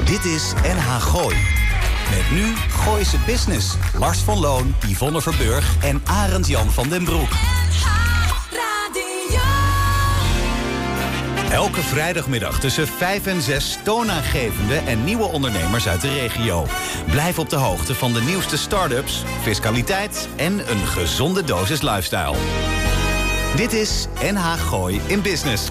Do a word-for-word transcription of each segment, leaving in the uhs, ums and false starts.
Dit is N H Gooi. Met nu Gooise Business. Lars van Loon, Yvonne Verburg en Arend Jan van den Broek. Elke vrijdagmiddag tussen vijf en zes toonaangevende en nieuwe ondernemers uit de regio. Blijf op de hoogte van de nieuwste start-ups, fiscaliteit en een gezonde dosis lifestyle. Dit is N H Gooi in Business.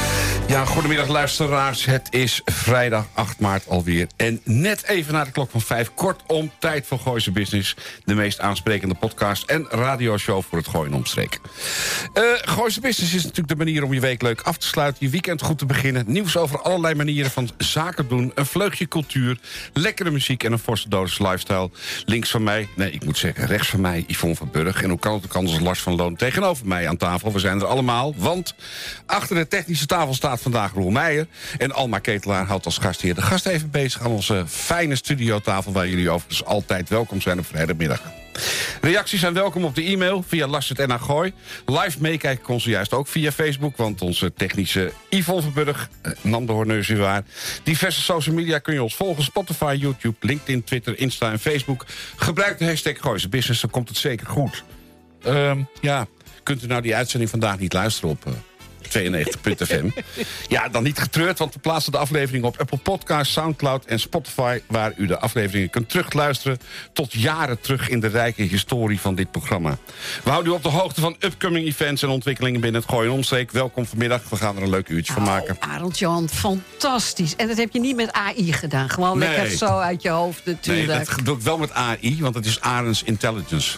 Ja, goedemiddag luisteraars. Het is vrijdag acht maart alweer. En net even na de klok van vijf. Kortom, tijd voor Gooise Business. De meest aansprekende podcast en radioshow voor het Gooien omstreek. Uh, Gooise Business is natuurlijk de manier om je week leuk af te sluiten. Je weekend goed te beginnen. Nieuws over allerlei manieren van zaken doen. Een vleugje cultuur. Lekkere muziek en een forse dosis lifestyle. Links van mij, nee ik moet zeggen rechts van mij, Yvonne Verburg. En hoe kan het ook anders als Lars van Loon tegenover mij aan tafel. We zijn er allemaal, want achter de technische tafel staat vandaag Roel Meijer. En Alma Ketelaar houdt als gastheer de gast even bezig aan onze fijne studiotafel, waar jullie overigens altijd welkom zijn op vrijdagmiddag. Reacties zijn welkom op de e-mail via Lars het N H Gooi. Live meekijken kon ze juist ook via Facebook, want onze technische Yvonne Verburg eh, nam de honneurs weer waar. Diverse social media kun je ons volgen: Spotify, YouTube, LinkedIn, Twitter, Insta en Facebook. Gebruik de hashtag Gooise Business, dan komt het zeker goed. Um, ja, kunt u nou die uitzending vandaag niet luisteren op Uh, tweeënnegentig punt f m. Ja, dan niet getreurd, want we plaatsen de aflevering op Apple Podcasts, Soundcloud en Spotify, waar u de afleveringen kunt terugluisteren tot jaren terug in de rijke historie van dit programma. We houden u op de hoogte van upcoming events en ontwikkelingen binnen het Gooien omstreek. Welkom vanmiddag, we gaan er een leuk uurtje van maken. Oh, Arend Jan, fantastisch. En dat heb je niet met A I gedaan, gewoon Nee. lekker zo uit je hoofd natuurlijk. Nee, dat doe ik wel met A I, want het is Arends Intelligence.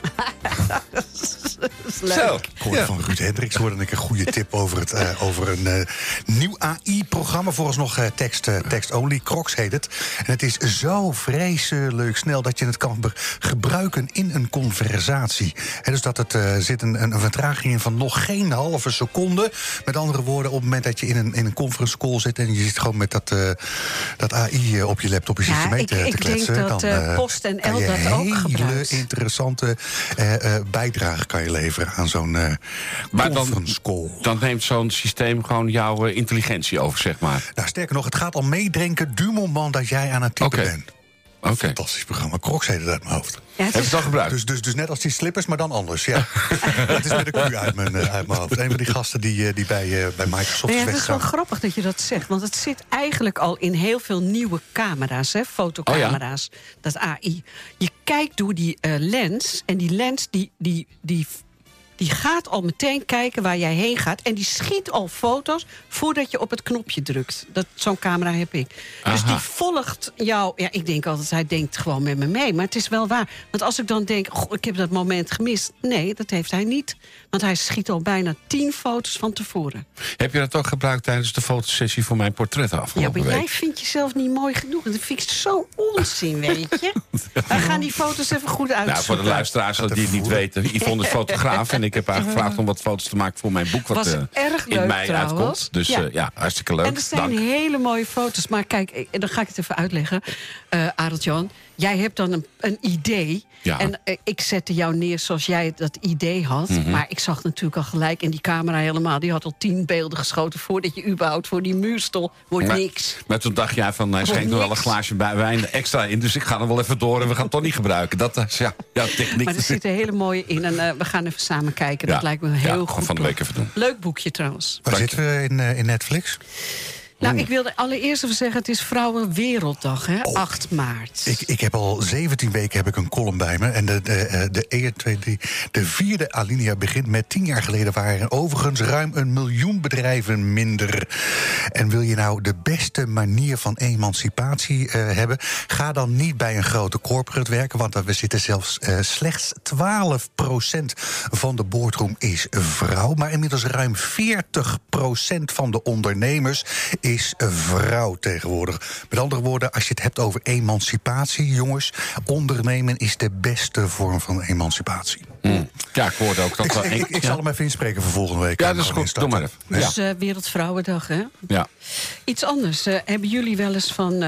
Dat is leuk. Zo. Ik hoorde Ja. van Ruud Hendricks hoorde ik een goede tip over, het, uh, over een uh, nieuw A I-programma. Vooralsnog uh, tekst, uh, text-only, Crocs heet het. En het is zo vreselijk snel dat je het kan be- gebruiken in een conversatie. He, dus dat het uh, zit een, een vertraging in van nog geen halve seconde. Met andere woorden, op het moment dat je in een, in een conference call zit en je zit gewoon met dat, uh, dat A I uh, op je laptop, je zit je Ja, mee ik, te, te ik kletsen. denk dat dan, uh, uh, Post en kan L je dat ook hele gebruikt. interessante uh, uh, bijdrage kan je leveren aan zo'n uh, Maar dan- conference call. Dan neemt zo'n systeem gewoon jouw uh, intelligentie over, zeg maar. Nou, sterker nog, het gaat al meedrinken du moment dat jij aan het typen Oké. bent. Oké. Fantastisch programma. Crocs heet het uit mijn hoofd. Ja, het Heb je is, het al gebruikt? Dus, dus, dus net als die slippers, maar dan anders. Ja. Dat is met een Q uit mijn, uh, uit mijn hoofd. Een van die gasten die, uh, die bij, uh, bij Microsoft ja, is het is wel weggegaan. grappig dat je dat zegt. Want het zit eigenlijk al in heel veel nieuwe camera's, hè, fotocamera's. Dat A I. Je kijkt door die uh, lens. En die lens die, die, die, die gaat al meteen kijken waar jij heen gaat. En die schiet al foto's voordat je op het knopje drukt. Dat, zo'n camera heb ik. Dus Aha. die volgt jou. Ja, ik denk altijd, hij denkt gewoon met me mee. Maar het is wel waar. Want als ik dan denk, goh, ik heb dat moment gemist. Nee, dat heeft hij niet. Want hij schiet al bijna tien foto's van tevoren. Heb je dat ook gebruikt tijdens de fotosessie voor mijn portret Ja, afgelopen maar jij week? vindt jezelf niet mooi genoeg. Dat vind ik zo onzin, weet je. We gaan die foto's even goed uitzoeken. Nou, voor de luisteraars die het niet weten, Yvonne is fotograaf en ik heb haar gevraagd om wat foto's te maken voor mijn boek wat Was uh, erg in leuk, mei trouwens. uitkomt. Dus Ja. ja, ja hartstikke leuk. En er zijn Dank. hele mooie foto's. Maar kijk, eh, dan ga ik het even uitleggen. Uh, Arend-Jan, jij hebt dan een, een idee. Ja. En uh, ik zette jou neer zoals jij dat idee had. Mhm. Maar ik zag natuurlijk al gelijk. En die camera helemaal, die had al tien beelden geschoten voordat je überhaupt voor die muur stond. Wordt Maar, niks. maar toen dacht jij van, hij Wordt schenkt nog wel een niks. glaasje bij wijn extra in. Dus ik ga er wel even door en we gaan het toch niet gebruiken. Dat is ja, ja, techniek. Maar er zitten hele mooie in. En uh, we gaan even samen kijken. Dat Ja. lijkt me een heel Ja, goed van de plan. week even doen. Leuk boekje trouwens. Waar Dank zitten we in, uh, in Netflix? Nou, ik wilde allereerst even zeggen, het is Vrouwenwerelddag, hè? acht maart. Ik, ik heb al zeventien weken heb ik een column bij me. En de, de, de, de, de, de, de vierde alinea begint met tien jaar geleden waren er overigens ruim een miljoen bedrijven minder. En wil je nou de beste manier van emancipatie uh, hebben, ga dan niet bij een grote corporate werken. Want we zitten zelfs uh, slechts twaalf procent van de boardroom is vrouw. Maar inmiddels ruim veertig procent van de ondernemers is vrouw tegenwoordig. Met andere woorden, als je het hebt over emancipatie, jongens, ondernemen is de beste vorm van emancipatie. Hmm. Ja, ik hoorde ook dat Ik, wel. ik, ik, ik ja. zal hem even inspreken voor volgende week. Ja, En dat is gewoon goed. Doe maar even. instarten. Ja. Dus uh, Wereldvrouwendag, hè? Ja. Iets anders. Uh, hebben jullie wel eens van uh,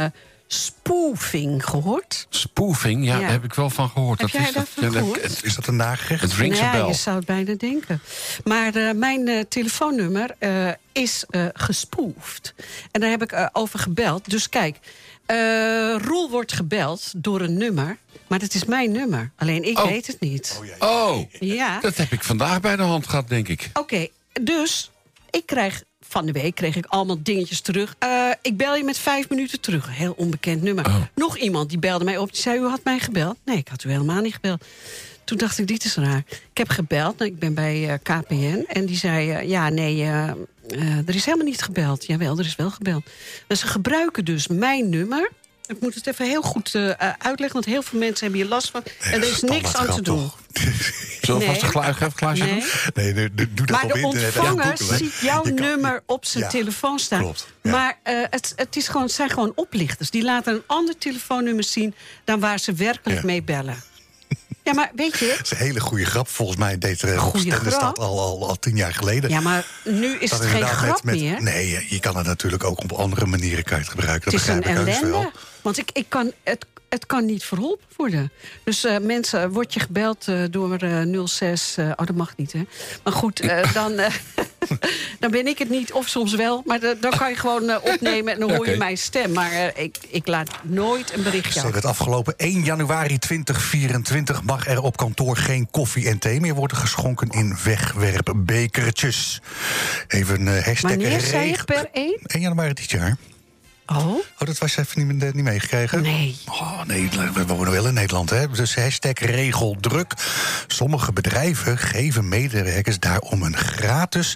spoofing gehoord? Spoofing, ja, Ja. daar heb ik wel van gehoord. Heb dat jij is dat, daarvan ja, dat- gehoord? het, Is dat een nagerecht? het ringt Nou een ja, bel. je zou het bijna denken. Maar uh, mijn uh, telefoonnummer uh, is uh, gespoefd. En daar heb ik uh, over gebeld. Dus kijk, uh, Roel wordt gebeld door een nummer. Maar dat is mijn nummer. Alleen ik Oh. weet het niet. Oh, Ja. dat heb ik vandaag bij de hand gehad, denk ik. Oké, okay, dus ik krijg... Van de week kreeg ik allemaal dingetjes terug. Uh, ik bel je met vijf minuten terug. Heel onbekend nummer. Oh. Nog iemand die belde mij op. Die zei, u had mij gebeld. Nee, ik had u helemaal niet gebeld. Toen dacht ik, dit is raar. Ik heb gebeld. Nou, ik ben bij uh, K P N. En die zei, uh, ja, nee, uh, uh, er is helemaal niet gebeld. Jawel, er is wel gebeld. En ze gebruiken dus mijn nummer. Ik moet het even heel goed uh, uitleggen. Want heel veel mensen hebben hier last van. Nee, en er is niks aan te doen. Zullen we Nee. vast een gla- even glaasje Nee. doen? Nee, nee, doe dat Maar op de internet. en ontvanger googlen. ziet jouw Je kan- nummer op zijn Ja, telefoon staan. klopt, ja. Maar uh, het, het, is gewoon, het zijn gewoon oplichters. Die laten een ander telefoonnummer zien dan waar ze werkelijk Ja. mee bellen. Ja, maar weet je... Dat is een hele goede grap. Volgens mij deed er op Goeie Stendenstad grap? al, al, al tien jaar geleden. Ja, maar nu is Dat het geen inderdaad grap met- met- meer. Nee, je kan het natuurlijk ook op andere manieren kan je het gebruiken. Dat Het is een begrijp ik heus ellende. wel. Want ik, ik kan, het, het kan niet verholpen worden. Dus uh, mensen, word je gebeld uh, door uh, nul zes... Uh, oh, dat mag niet, hè? Maar goed, uh, dan, uh, dan ben ik het niet. Of soms wel. Maar de, dan kan je gewoon uh, opnemen en dan hoor je Oké. mijn stem. Maar uh, ik, ik laat nooit een berichtje Zeg, achter. het afgelopen één januari tweeëntwintig vierentwintig mag er op kantoor geen koffie en thee meer worden geschonken in wegwerpbekertjes. Even uh, hashtag Wanneer zei je reg- per één? één januari dit jaar. Oh, Oh, dat was je even niet, niet meegekregen? nee. Oh, nee, we wonen wel in Nederland, hè? Dus hashtag regeldruk. Sommige bedrijven geven medewerkers daarom een gratis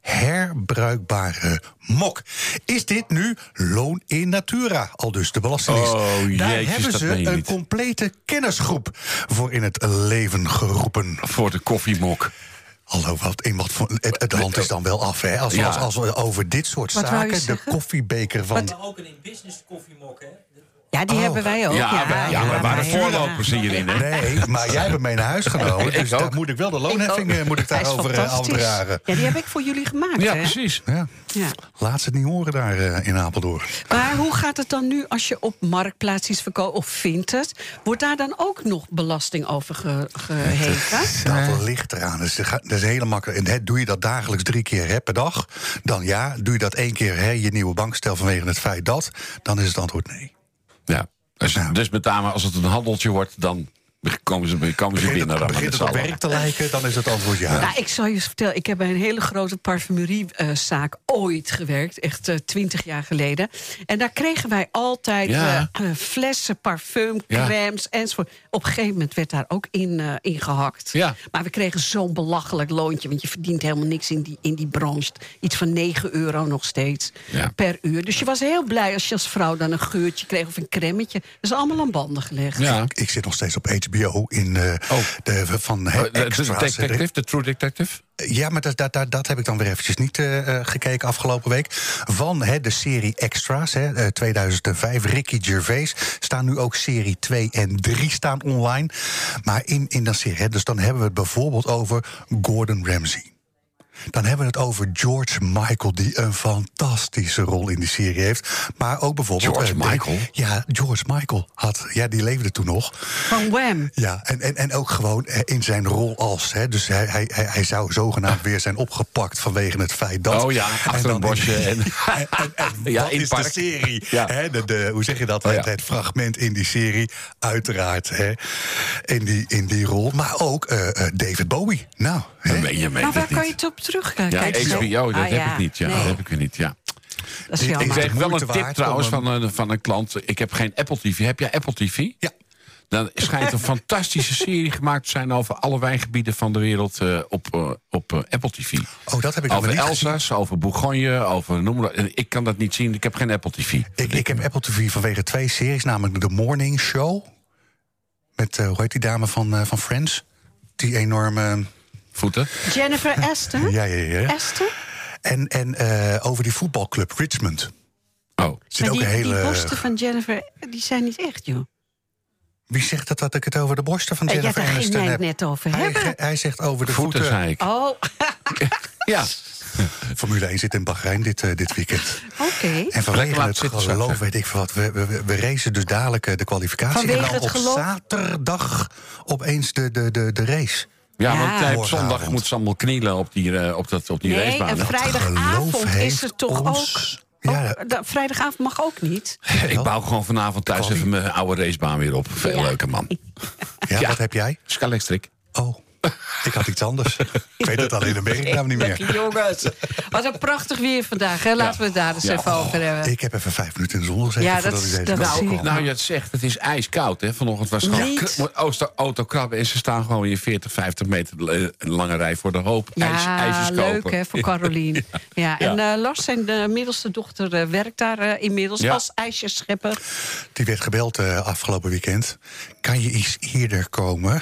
herbruikbare mok. Is dit nu loon in natura? Al dus de Belastingdienst. Oh, Daar jeetjes, hebben dat ze meen je een niet. complete kennisgroep voor in het leven geroepen. Voor de koffiemok. Hallo, wat, in wat voor, het, het hand is dan wel af, hè? Als, Ja. als, als we over dit soort Wat wou je zaken, de zeggen? koffiebeker van... Wat? Ook een in-business koffiemok, hè? Ja, die Oh. hebben wij ook. Ja, ja, maar- ja, we waren ja, voorlopers hierin, hè? Nee, maar jij hebt mee naar huis genomen. Ik Dus ook. daar moet ik wel de loonheffing Ik eh, ook. moet ik Hij is daarover eh, fantastisch. afdragen. Ja, die heb ik voor jullie gemaakt, Ja, hè? precies. Ja. Ja. Laat ze het niet horen daar eh, in Apeldoorn. Maar hoe gaat het dan nu als je op Marktplaats iets verkoopt of vindt het? Wordt daar dan ook nog belasting over ge- geheven? Dat ligt eraan. Dat is, dat is heel makkelijk. En, hè, doe je dat dagelijks drie keer hè, per dag, dan ja. Doe je dat één keer hè, je nieuwe bankstel vanwege het feit dat, dan is het antwoord nee. Ja. Dus, Nou. dus met name als het een handeltje wordt, dan komen ze, komen ze Begint binnen. het, begint het op werk te lijken, dan is het antwoord ja. Nou, ik zal je eens vertellen, ik heb bij een hele grote parfumeriezaak ooit gewerkt. Echt twintig jaar geleden. En daar kregen wij altijd Ja. uh, flessen, parfum, Ja. crèmes enzovoort. Op een gegeven moment werd daar ook in, uh, in gehakt. Ja. Maar we kregen zo'n belachelijk loontje. Want je verdient helemaal niks in die, in die branche. Iets van negen euro nog steeds Ja. per uur. Dus je was heel blij als je als vrouw dan een geurtje kreeg of een cremmetje. Dat is allemaal aan banden gelegd. Ja. Ik zit nog steeds op H B O in eh, Oh. de van hè, Oh, de- de extra's. detective, de True Detective? Ja, maar dat, dat, dat, dat heb ik dan weer eventjes niet uh, gekeken afgelopen week. Van hè, de serie Extra's, hè, uh, tweeduizend vijf, Ricky Gervais, staan nu ook serie twee en drie staan online. Maar in, in dat serie, hè, dus dan hebben we het bijvoorbeeld over Gordon Ramsay. Dan hebben we het over George Michael, die een fantastische rol in die serie heeft. Maar ook bijvoorbeeld... George uh, de- Michael? Ja, George Michael had, ja, die leefde toen nog. Van Wham. Ja, en, en, en ook gewoon eh, in zijn rol als. Hè, dus hij, hij, hij hij zou zogenaamd weer zijn opgepakt vanwege het feit dat. Oh ja, achter dan een bosje. in- En, en, en, en Ja, wat in is het de park. serie? Ja. Hè, de, de, hoe zeg je dat? Oh ja. het, het fragment in die serie, uiteraard. Hè, in, die, in die rol. Maar ook eh, eh, David Bowie. Nou, hè? Dan ben je mee Maar waar het kan je niet. het op terugkijken? Ja, Kijk, zo. H B O, dat Ah, heb ja. ik niet. Ja, Nee, dat heb ik weer niet, ja. dat is Ik- ik Ik jammer. kreeg wel moeite een tip waard trouwens om van een, van een klant. Ik heb geen Apple T V. Heb jij Apple T V? Ja. Dan schijnt een fantastische serie gemaakt te zijn over alle wijngebieden van de wereld uh, op, uh, op uh, Apple T V. Oh, dat heb ik nog Over niet gezien. Elsa's, over Bourgogne, over noem maar. En ik kan dat niet zien, ik heb geen Apple T V. Ik, ik heb Apple T V vanwege twee series, namelijk The Morning Show. Met, uh, hoe heet die dame van, uh, van Friends? Die enorme... Voeten? Jennifer Aston? Ja, ja, ja. Aston? En, en uh, over die voetbalclub Richmond. Oh. Zit Maar ook die, een hele... die borsten van Jennifer, die zijn niet echt, joh. Wie zegt dat, dat ik het over de borsten van Eh, ja, Jennifer daar ging Aniston jij heb? het net over Hij, hebben. ge- hij zegt over de Voeten, voeten. zei ik. Oh, Ja. Formule één zit in Bahrein dit, uh, dit weekend. Oké. Okay. En vanwege het geloof, weet ik veel wat, we, we, we racen dus dadelijk uh, de kwalificatie. Vanwege en dan op geloof? zaterdag opeens de, de, de, de race. Ja, Ja. want uh, op zondag moeten ze allemaal knielen op die, uh, op dat, op die Nee, racebaan. en vrijdagavond is het toch ons... ook... Ja, ook de, vrijdagavond mag ook niet. Ik bouw gewoon vanavond thuis even mijn oude racebaan weer op. Veel Ja. leuker, man. ja, Ja. wat heb jij? Scalextric. Oh, ik had iets anders. Ik weet het alleen in Bergnaam niet meer. Lekker, jongens. Wat een prachtig weer vandaag. Hè? Laten we het daar eens Ja. even over hebben. Ik heb even vijf minuten in de zon gezeten Ja, voordat dat- ik deze dat kant zie op ik. kwam. Nou, je het zegt, het is ijskoud, hè? Vanochtend was het gewoon Niet. kr- ooster- autokrabben en ze staan gewoon in veertig, vijftig meter eh, een lange rij voor de hoop ijs, Ja, ijsjes leuk kopen. hè, voor Carolien. Ja. En Ja. uh, Lars, zijn uh, middelste dochter, uh, werkt daar uh, inmiddels Ja. als ijsjeschepper. Die werd gebeld uh, afgelopen weekend. Kan je iets eerder komen?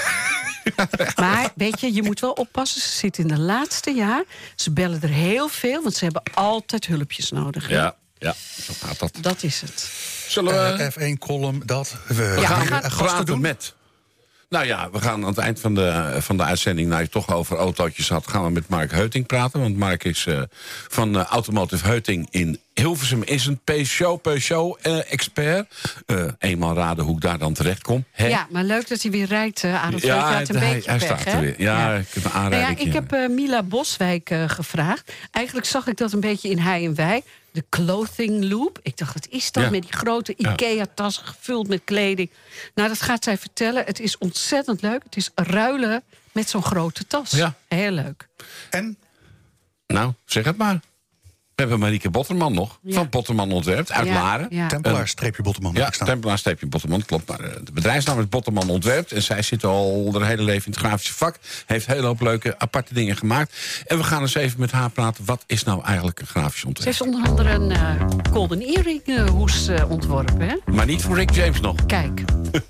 Maar weet je, je moet wel oppassen. Ze zit in de laatste jaar. Ze bellen er heel veel, want ze hebben altijd hulpjes nodig. hè? Ja, ja, zo gaat dat. Dat is het. Zullen we Uh, F één column, dat. We we Ja, gaan we gaan gasten gasten doen. met... Nou ja, we gaan aan het eind van de, van de uitzending... nou je toch over autootjes had, gaan we met Mark Heuting praten. Want Mark is uh, van uh, Automotive Heuting in Hilversum. Is een Peugeot, Peugeot-expert. Uh, eenmaal raden hoe ik daar dan terecht kom. Hè? Ja, maar leuk dat hij weer rijdt, uh, Adolf. Ja, je had een hij- beetje hij pech, staat hè? er weer. Ja, ik heb een Nou ja, aanrijding. ik heb uh, Mila Boswijk uh, gevraagd. Eigenlijk zag ik dat een beetje in Hij en Wij. De clothing loop. Ik dacht, wat is dat Ja. met die grote Ja. IKEA-tassen gevuld met kleding? Nou, dat gaat zij vertellen. Het is ontzettend leuk. Het is ruilen met zo'n grote tas. Ja. Heel leuk. En? Nou, zeg het maar. We hebben Marieke Botterman nog. Ja. Van Botterman Ontwerpt, uit Ja, Laren. ja. Tempelaar streepje Botterman. Ja, heb ik staan. Tempelaar-Botterman, klopt. Maar uh, de bedrijfsnaam is Botterman Ontwerpt. En zij zit al haar hele leven in het grafische vak. Heeft een hele hoop leuke, aparte dingen gemaakt. En we gaan eens even met haar praten. Wat is nou eigenlijk een grafisch Ze ontwerp? heeft onder andere een uh, golden earring uh, hoes uh, ontworpen. Hè? Maar niet voor Rick James nog. Kijk.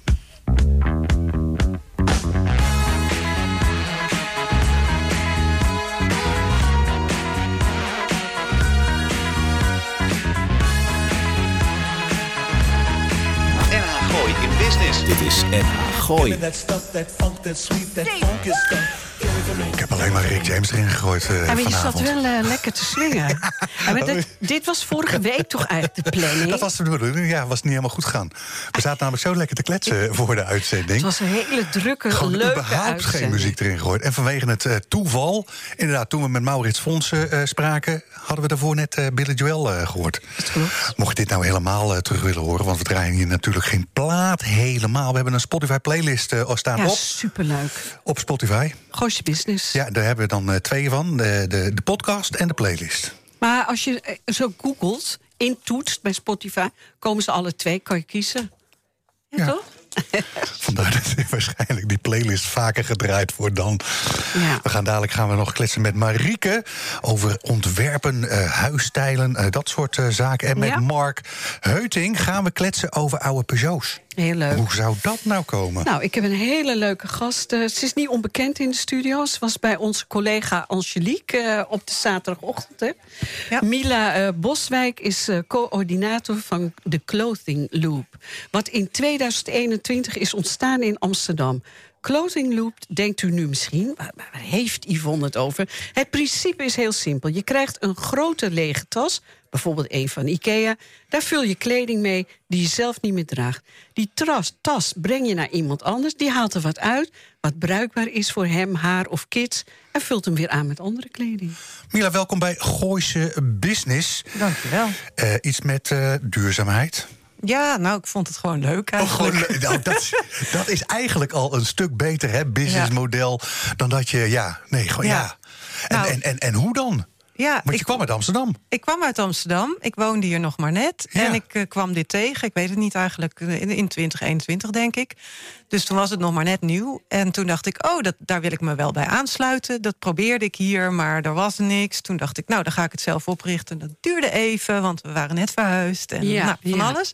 N H Gooi in Business. Dit is N H Gooi. That stuff, that funk, that sweet, that funky stuff. Ik heb alleen maar Rick James erin gegooid uh, Ja, maar je zat vanavond. wel uh, lekker te swingen. Ja, maar dit, dit was vorige week toch eigenlijk de planning? Dat was de bedoeling, ja, was niet helemaal goed gegaan. We zaten namelijk zo lekker te kletsen voor de uitzending. Het was een hele drukke, Gewoon leuke überhaupt uitzending. geen muziek erin gegooid. En vanwege het uh, toeval, inderdaad, toen we met Maurits Fonsen uh, spraken... hadden we daarvoor net uh, Billy Joel uh, gehoord. Dat klopt. Mocht je dit nou helemaal uh, terug willen horen... want we draaien hier natuurlijk geen plaat helemaal. We hebben een Spotify-playlist uh, staan Ja, op, superleuk. op Spotify. Gooise business. Ja, daar hebben we dan uh, twee van. De, de, de podcast en de playlist. Maar als je eh, zo googelt, intoetst bij Spotify... komen ze alle twee, kan je kiezen. Ja, Ja. toch? Vandaar dat er waarschijnlijk die playlist vaker gedraaid wordt dan. Ja. We gaan dadelijk gaan we nog kletsen met Marieke over ontwerpen, uh, huisstijlen, uh, dat soort uh, zaken. En met Ja. Mark Heuting gaan we kletsen over oude Peugeots. Heel leuk. Hoe zou dat nou komen? Nou, ik heb een hele leuke gast. Uh, ze is niet onbekend in de studio. Ze was bij onze collega Angelique uh, op de zaterdagochtend. Hè. Ja. Mila uh, Boswijk is uh, coördinator van de Clothing Loop. Wat in tweeduizend eenentwintig is ontstaan in Amsterdam. Clothing Loop, denkt u nu misschien, waar, waar heeft Yvonne het over? Het principe is heel simpel. Je krijgt een grote lege tas, bijvoorbeeld een van IKEA. Daar vul je kleding mee die je zelf niet meer draagt. Die tras, tas breng je naar iemand anders, die haalt er wat uit... wat bruikbaar is voor hem, haar of kids... en vult hem weer aan met andere kleding. Mila, welkom bij Gooise Business. Dankjewel. Uh, iets met uh, duurzaamheid. Ja, nou, ik vond het gewoon leuk Oh, eigenlijk. gewoon, le- nou, dat, dat is eigenlijk al een stuk beter, hè, businessmodel... dan dat je, ja, nee, gewoon ja. Ja. En, Nou, en, en, en hoe dan? Ja, Want je ik, kwam uit Amsterdam. ik kwam uit Amsterdam. Ik woonde hier nog maar net. Ja. En ik uh, kwam dit tegen. Ik weet het niet eigenlijk. uh, In, in twintig eenentwintig, denk ik. Dus toen was het nog maar net nieuw. En toen dacht ik, oh, dat, daar wil ik me wel bij aansluiten. Dat probeerde ik hier, maar er was niks. Toen dacht ik, nou, dan ga ik het zelf oprichten. Dat duurde even, want we waren net verhuisd. En Ja, nou, van ja. alles.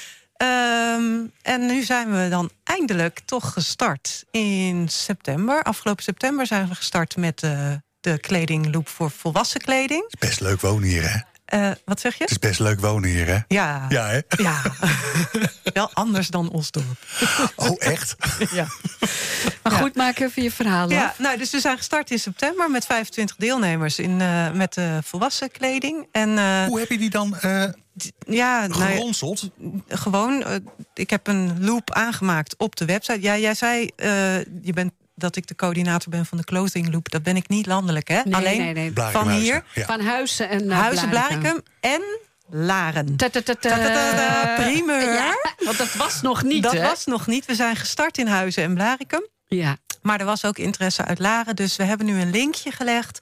Um, en nu zijn we dan eindelijk toch gestart in september. Afgelopen september zijn we gestart met uh, de kledingloop voor volwassen kleding. Best leuk wonen hier, hè? Uh, wat zeg je? Het is best leuk wonen hier, hè? Ja. Ja, hè? Ja. Wel anders dan Osdorp. Oh, echt? Ja. Maar Ja. goed, maak even je verhaal Ja, af. nou, dus we zijn gestart in september met vijfentwintig deelnemers in, uh, met uh, volwassen kleding. En, uh, Hoe heb je die dan uh, d- ja, nou, geronseld? gewoon, uh, ik heb een loop aangemaakt op de website. Ja, jij zei, uh, je bent dat ik de coördinator ben van de Clothing Loop. Dat ben ik niet landelijk, hè? Nee, Alleen nee, nee. Blarikum van Huizen, hier, ja. Van Huizen en uh, Huizen, Blarikum. Blarikum en Laren. Ta-ta-ta-ta. Ta-ta-ta-ta, primeur. Ja, want dat was nog niet, Dat hè? was nog niet. We zijn gestart in Huizen en Blarikum. Ja. Maar er was ook interesse uit Laren. Dus we hebben nu een linkje gelegd.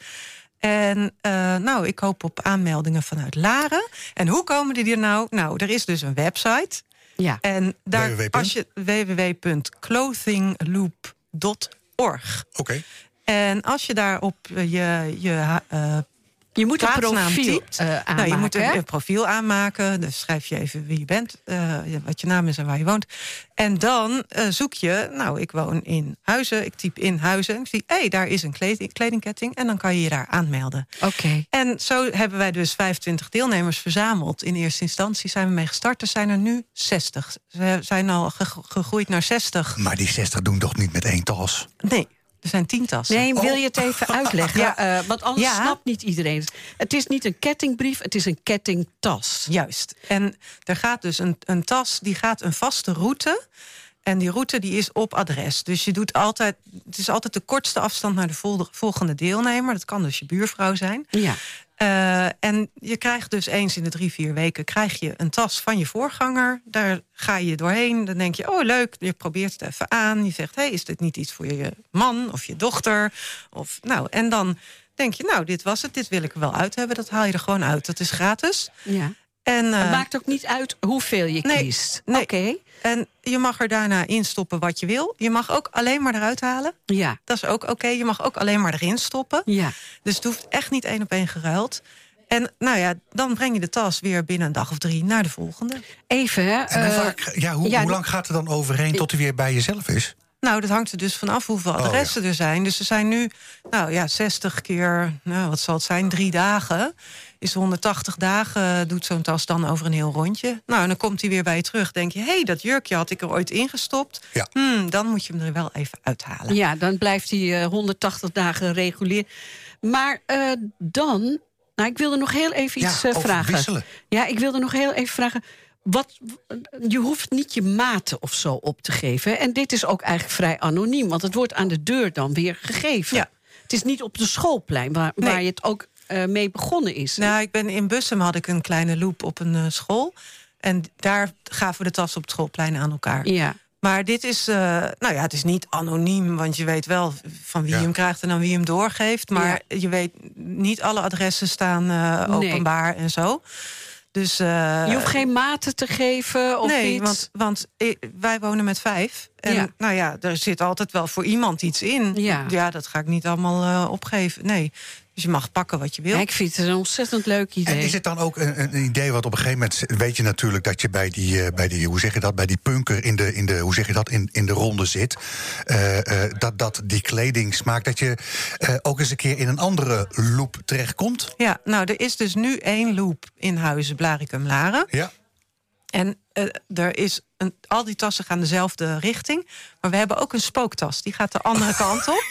En uh, nou, ik hoop op aanmeldingen vanuit Laren. En hoe komen die er nou? Nou, er is dus een website. Ja. En daar, W W W. als je w w w punt clothingloop punt org. Oké. Okay. En als je daarop je, je uh, Je moet een plaatsnaam profiel typt, uh, aanmaken. Nou, je moet een, hè? een profiel aanmaken. Dus schrijf je even wie je bent, uh, wat je naam is en waar je woont. En dan uh, zoek je, nou, ik woon in Huizen. Ik typ in Huizen en ik zie, hé, hey, daar is een kleding, kledingketting. En dan kan je je daar aanmelden. Oké. Okay. En zo hebben wij dus vijfentwintig deelnemers verzameld. In eerste instantie zijn we mee gestart. Er zijn er nu zestig. Ze zijn al gegroeid naar zestig. Maar die zestig doen toch niet met één tas? Nee. Er zijn tien tassen. Nee, wil oh. je het even uitleggen? Ja. Uh, want anders Ja. snapt niet iedereen. Het is niet een kettingbrief, het is een kettingtas. Juist. En er gaat dus een, een tas, die gaat een vaste route. En die route die is op adres. Dus je doet altijd, het is altijd de kortste afstand naar de volgende deelnemer. Dat kan dus je buurvrouw zijn. Ja. Uh, en je krijgt dus eens in de drie, vier weken krijg je een tas van je voorganger. Daar ga je doorheen. Dan denk je, oh leuk, je probeert het even aan. Je zegt, hé, hey, is dit niet iets voor je man of je dochter? Of, nou, en dan denk je, nou, dit was het. Dit wil ik er wel uit hebben. Dat haal je er gewoon uit. Dat is gratis. Ja. En, uh, het maakt ook niet uit hoeveel je nee, kiest. Nee. Oké. Okay. En je mag er daarna instoppen wat je wil. Je mag ook alleen maar eruit halen. Ja. Dat is ook oké. Okay. Je mag ook alleen maar erin stoppen. Ja. Dus het hoeft echt niet één op één geruild. En nou ja, dan breng je de tas weer binnen een dag of drie naar de volgende. Even, hè. En Uh, vaak, ja, hoe, ja, hoe lang gaat het dan overheen tot hij weer bij jezelf is? Nou, dat hangt er dus vanaf hoeveel adressen oh, ja. er zijn. Dus er zijn nu, nou ja, zestig keer, nou, wat zal het zijn, drie dagen. Is honderdtachtig dagen, doet zo'n tas dan over een heel rondje. Nou, en dan komt hij weer bij je terug. Denk je, hé, hey, dat jurkje had ik er ooit ingestopt. Ja. Hmm, dan moet je hem er wel even uithalen. Ja, dan blijft hij uh, honderdtachtig dagen regulier. Maar uh, dan, nou, ik wilde nog heel even ja, iets uh, vragen. Wisselen. Ja, ik wilde nog heel even vragen. Wat, je hoeft niet je maten of zo op te geven. En dit is ook eigenlijk vrij anoniem, want het wordt aan de deur dan weer gegeven. Ja. Het is niet op de schoolplein waar, nee. waar je het ook uh, mee begonnen is. Nou, ik ben in Bussum had ik een kleine loop op een uh, school. En daar gaven we de tas op het schoolplein aan elkaar. Ja. Maar dit is, uh, nou ja, het is niet anoniem, want je weet wel van wie ja. je hem krijgt en dan wie je hem doorgeeft. Maar ja. je weet, niet alle adressen staan uh, openbaar nee. en zo. Dus, uh, je hoeft geen maten te geven of nee, iets? want, want ik, wij wonen met vijf. En ja. nou ja, er zit altijd wel voor iemand iets in. Ja, ja dat ga ik niet allemaal uh, opgeven. Nee. Dus je mag pakken wat je wil. Ja, ik vind het een ontzettend leuk idee. En is het dan ook een, een idee wat op een gegeven moment... weet je natuurlijk dat je bij die, uh, bij die hoe zeg je dat, bij die punker in de, in de, hoe zeg je dat, in, in de ronde zit. Uh, uh, dat, dat die kledingsmaak, dat je uh, ook eens een keer in een andere loop terechtkomt? Ja, nou, er is dus nu één loop in Huizen, Blarikum, Laren. Ja. En uh, er is een, al die tassen gaan dezelfde richting. Maar we hebben ook een spooktas, die gaat de andere kant op.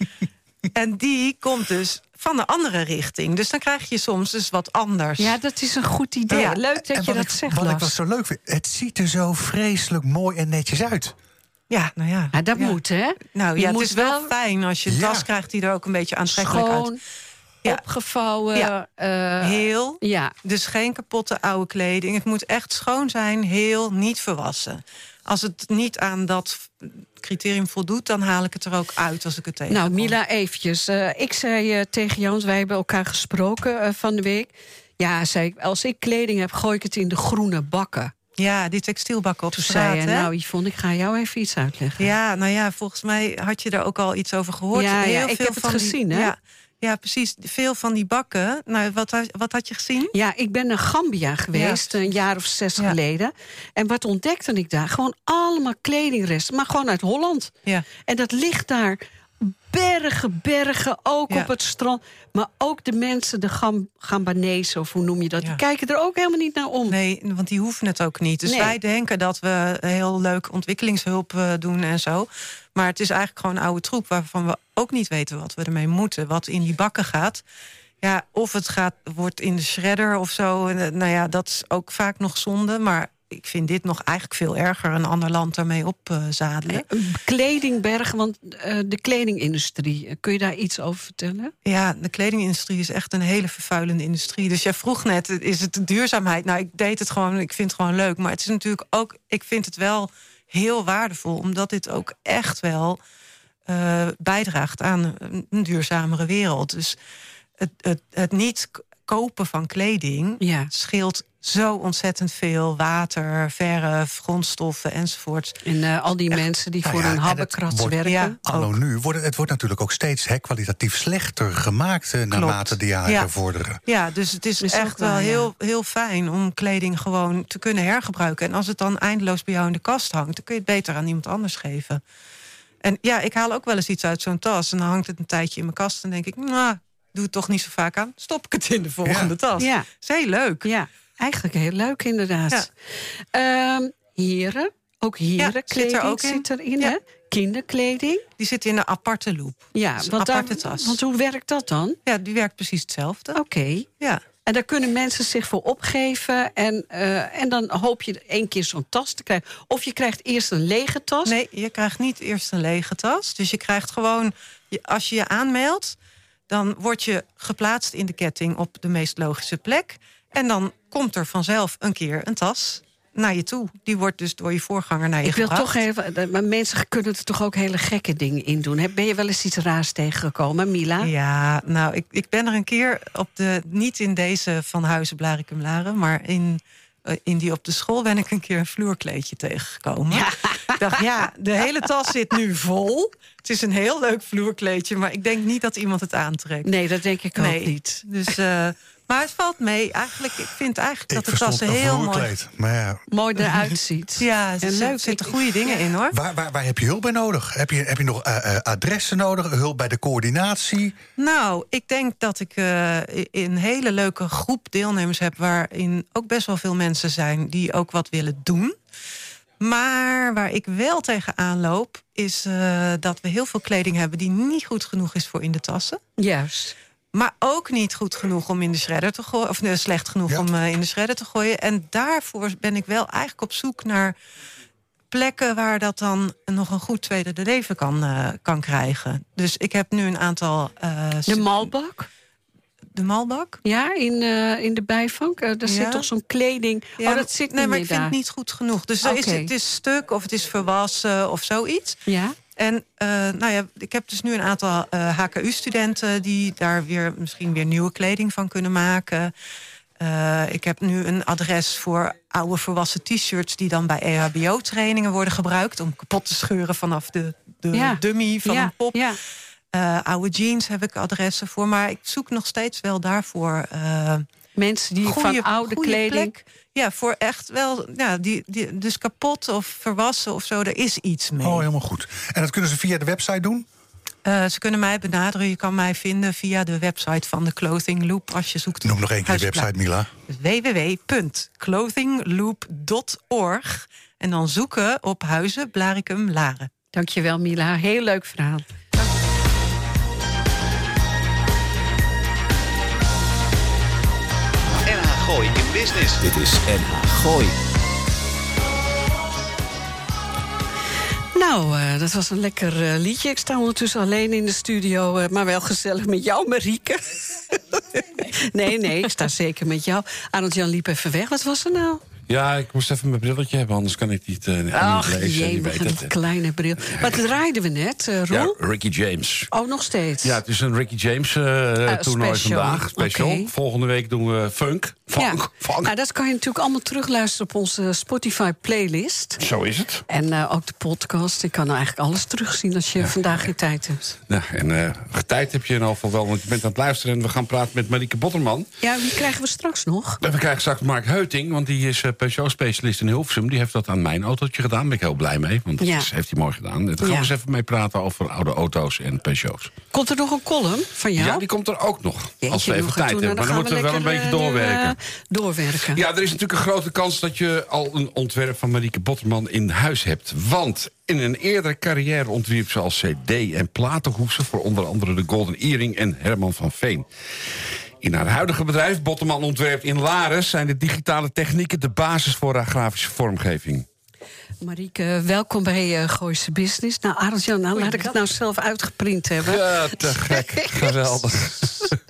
En die komt dus van de andere richting. Dus dan krijg je soms dus wat anders. Ja, dat is een goed idee. Ja. Leuk dat en je dat ik, zegt, wat Las. ik wat zo leuk vind, het ziet er zo vreselijk mooi en netjes uit. Ja, nou ja. ja dat ja. moet, hè? Nou je ja, moet het is wel, wel fijn als je een ja. tas krijgt... die er ook een beetje aantrekkelijk schoon, uit. Ja. opgevouwen. Ja. Uh, heel. Ja. Dus geen kapotte oude kleding. Het moet echt schoon zijn, heel, niet verwassen. Als het niet aan dat criterium voldoet, dan haal ik het er ook uit als ik het tegenkom. Nou, Mila, eventjes. Uh, ik zei uh, tegen Jans, wij hebben elkaar gesproken uh, van de week. Ja, zei ik, als ik kleding heb, gooi ik het in de groene bakken. Ja, die textielbakken op Toen straat, zei je, hè? nou, Yvonne, ik ga jou even iets uitleggen. Ja, nou ja, volgens mij had je er ook al iets over gehoord. Ja, Heel ja veel ik heb het van gezien, die, hè? Ja, ja, precies. Veel van die bakken. Nou, wat, wat had je gezien? Ja, ik ben naar Gambia geweest, ja. een jaar of zes ja. geleden. En wat ontdekte ik daar? Gewoon allemaal kledingresten, maar gewoon uit Holland. Ja. En dat ligt daar bergen, bergen, ook Ja. op het strand. Maar ook de mensen, de Gam- Gambanezen, of hoe noem je dat... Ja. die kijken er ook helemaal niet naar om. Nee, want die hoeven het ook niet. Dus Nee. wij denken dat we heel leuk ontwikkelingshulp uh, doen en zo. Maar het is eigenlijk gewoon oude troep... waarvan we ook niet weten wat we ermee moeten. Wat in die bakken gaat. Ja, of het gaat, wordt in de shredder of zo. En, uh, nou ja, dat is ook vaak nog zonde. Maar ik vind dit nog eigenlijk veel erger. Een ander land ermee opzadelen. Uh, Kledingbergen, want uh, de kledingindustrie... Uh, kun je daar iets over vertellen? Ja, de kledingindustrie is echt een hele vervuilende industrie. Dus jij vroeg net, is het de duurzaamheid? Nou, ik deed het gewoon, ik vind het gewoon leuk. Maar het is natuurlijk ook, ik vind het wel heel waardevol... omdat dit ook echt wel uh, bijdraagt aan een duurzamere wereld. Dus het, het, het niet kopen van kleding Ja. scheelt zo ontzettend veel. Water, verf, grondstoffen enzovoorts. En uh, al die Echt. mensen die Nou voor ja, een en het habbekrats wordt- werken. Ja. Anno ook. nu wordt het, het wordt natuurlijk ook steeds hè, kwalitatief slechter gemaakt... eh, naarmate de jaren Ja. vorderen. Ja, dus het is, Is ook echt wel waar, ja. heel, heel fijn om kleding gewoon te kunnen hergebruiken. En als het dan eindeloos bij jou in de kast hangt... dan kun je het beter aan iemand anders geven. En ja, ik haal ook wel eens iets uit zo'n tas... en dan hangt het een tijdje in mijn kast en denk ik... nou, doe het toch niet zo vaak aan. Stop ik het in de volgende Ja. tas. Ja. Dat is heel leuk. Ja, eigenlijk heel leuk inderdaad. Ehm, heren, ook herenkleding zit er ook in. zit erin, Ja. hè? Kinderkleding. Die zit in een aparte loop. Ja, Dus een want, daar- aparte tas. want hoe werkt dat dan? Ja, die werkt precies hetzelfde. Oké. Ja. En daar kunnen mensen zich voor opgeven. En, uh, en dan hoop je één keer zo'n tas te krijgen. Of je krijgt eerst een lege tas. Nee, je krijgt niet eerst een lege tas. Dus je krijgt gewoon, je- als je je aanmeldt... dan word je geplaatst in de ketting op de meest logische plek. En dan komt er vanzelf een keer een tas naar je toe. Die wordt dus door je voorganger naar je Ik wil gebracht. toch even... Maar mensen kunnen er toch ook hele gekke dingen in doen. Hè? Ben je wel eens iets raars tegengekomen, Mila? Ja, nou, ik, ik ben er een keer op de... niet in deze van Huizen Blaricum Laren... maar in, uh, in die op de school ben ik een keer een vloerkleedje tegengekomen. Ja. Ik dacht, ja, de hele tas zit nu vol. Het is een heel leuk vloerkleedje... maar ik denk niet dat iemand het aantrekt. Nee, dat denk ik Nee. ook niet. Dus, uh, maar het valt mee. Eigenlijk, ik vind eigenlijk Ik dat de verstond tassen een heel mooi... vloerkleed. Maar ja, Mooi eruit ziet. Ja, er En zit- leuk. zitten Ik- goede dingen in, hoor. waar, waar, waar heb je hulp bij nodig? Heb je, heb je nog uh, uh, adressen nodig? Hulp bij de coördinatie? Nou, ik denk dat ik uh, een hele leuke groep deelnemers heb... waarin ook best wel veel mensen zijn die ook wat willen doen. Maar waar ik wel tegenaan loop... is uh, dat we heel veel kleding hebben die niet goed genoeg is voor in de tassen. Juist. Maar ook niet goed genoeg om in de shredder te gooien. Of nee, slecht genoeg Ja. om uh, in de shredder te gooien. En daarvoor ben ik wel eigenlijk op zoek naar plekken waar dat dan nog een goed tweede leven kan, uh, kan krijgen. Dus ik heb nu een aantal... Uh, De malbak? de Malbak? Ja, in, uh, in de bijvang. Uh, daar Ja. zit toch zo'n kleding... Ja, oh, dat zit nee, niet maar meer ik vind daar. het niet goed genoeg. Dus er is, Oké. het is stuk of het is verwassen of zoiets. Ja? En uh, nou ja, ik heb dus nu een aantal uh, H K U-studenten... die daar weer misschien weer nieuwe kleding van kunnen maken. Uh, ik heb nu een adres voor oude verwassen t-shirts... die dan bij E H B O-trainingen worden gebruikt... om kapot te scheuren vanaf de, de Ja. dummy van ja. een pop. Ja. Uh, oude jeans heb ik adressen voor. Maar ik zoek nog steeds wel daarvoor... Uh, Mensen die goeie- van oude goeie kleding... plek. Ja, voor echt wel, ja, die, die, dus kapot of verwassen of zo, er is iets mee. Oh, helemaal goed. En dat kunnen ze via de website doen? Uh, ze kunnen mij benaderen, je kan mij vinden via de website van de Clothing Loop. Als je zoekt Noem nog één keer de Huisplein. website, Mila. w w w punt clothingloop punt org. En dan zoeken op Huizen Blaricum Laren. Dankjewel, Mila. Heel leuk verhaal. N H Gooi in Business. Dit is N H Gooi. Nou, uh, dat was een lekker uh, liedje. Ik sta ondertussen alleen in de studio, uh, maar wel gezellig met jou, Marieke. nee, nee, ik sta zeker met jou. Arend-Jan liep even weg. Wat was er nou? Ja, ik moest even mijn brilletje hebben, anders kan ik niet, uh, niet Ach, lezen. jee, Je we weet gaan het. die kleine bril. Wat draaiden we net, uh, Roel? Ja, Ricky James. Oh, nog steeds? Ja, het is een Ricky James uh, toernooi special. vandaag. Special. Oké. Volgende week doen we funk. Funk. Ja. Funk. Nou, dat kan je natuurlijk allemaal terugluisteren op onze Spotify-playlist. Zo is het. En uh, ook de podcast. Ik kan nou eigenlijk alles terugzien als je vandaag geen tijd hebt. Nou, en uh, tijd heb je in ieder geval wel, want je bent aan het luisteren. En we gaan praten met Marieke Botterman. Ja, wie krijgen we straks nog? En we krijgen straks Mark Heuting, want die is uh, Peugeot-specialist in Hilversum... die heeft dat aan mijn autootje gedaan. Daar ben ik heel blij mee, want dat Ja. is, heeft hij mooi gedaan. Daar gaan we Ja. eens even mee praten over oude auto's en Peugeots. Komt er nog een column van jou? Ja, die komt er ook nog, Jeetje, als we even nog tijd toe, hebben. Maar nou, dan moeten we wel een gaan beetje lekker, eh, doorwerken. nu, uh, doorwerken. Ja, er is natuurlijk een grote kans dat je al een ontwerp van Marieke Botterman in huis hebt. Want in een eerdere carrière ontwierp ze als cd- en platenhoesen... voor onder andere de Golden Earring en Herman van Veen. In haar huidige bedrijf, Botterman Ontwerpt in Lares... zijn de digitale technieken de basis voor haar grafische vormgeving. Marieke, welkom bij uh, Gooise Business. Nou, Arend-Jan, nou, laat ik het nou zelf uitgeprint hebben. Ja, te gek. Geweldig.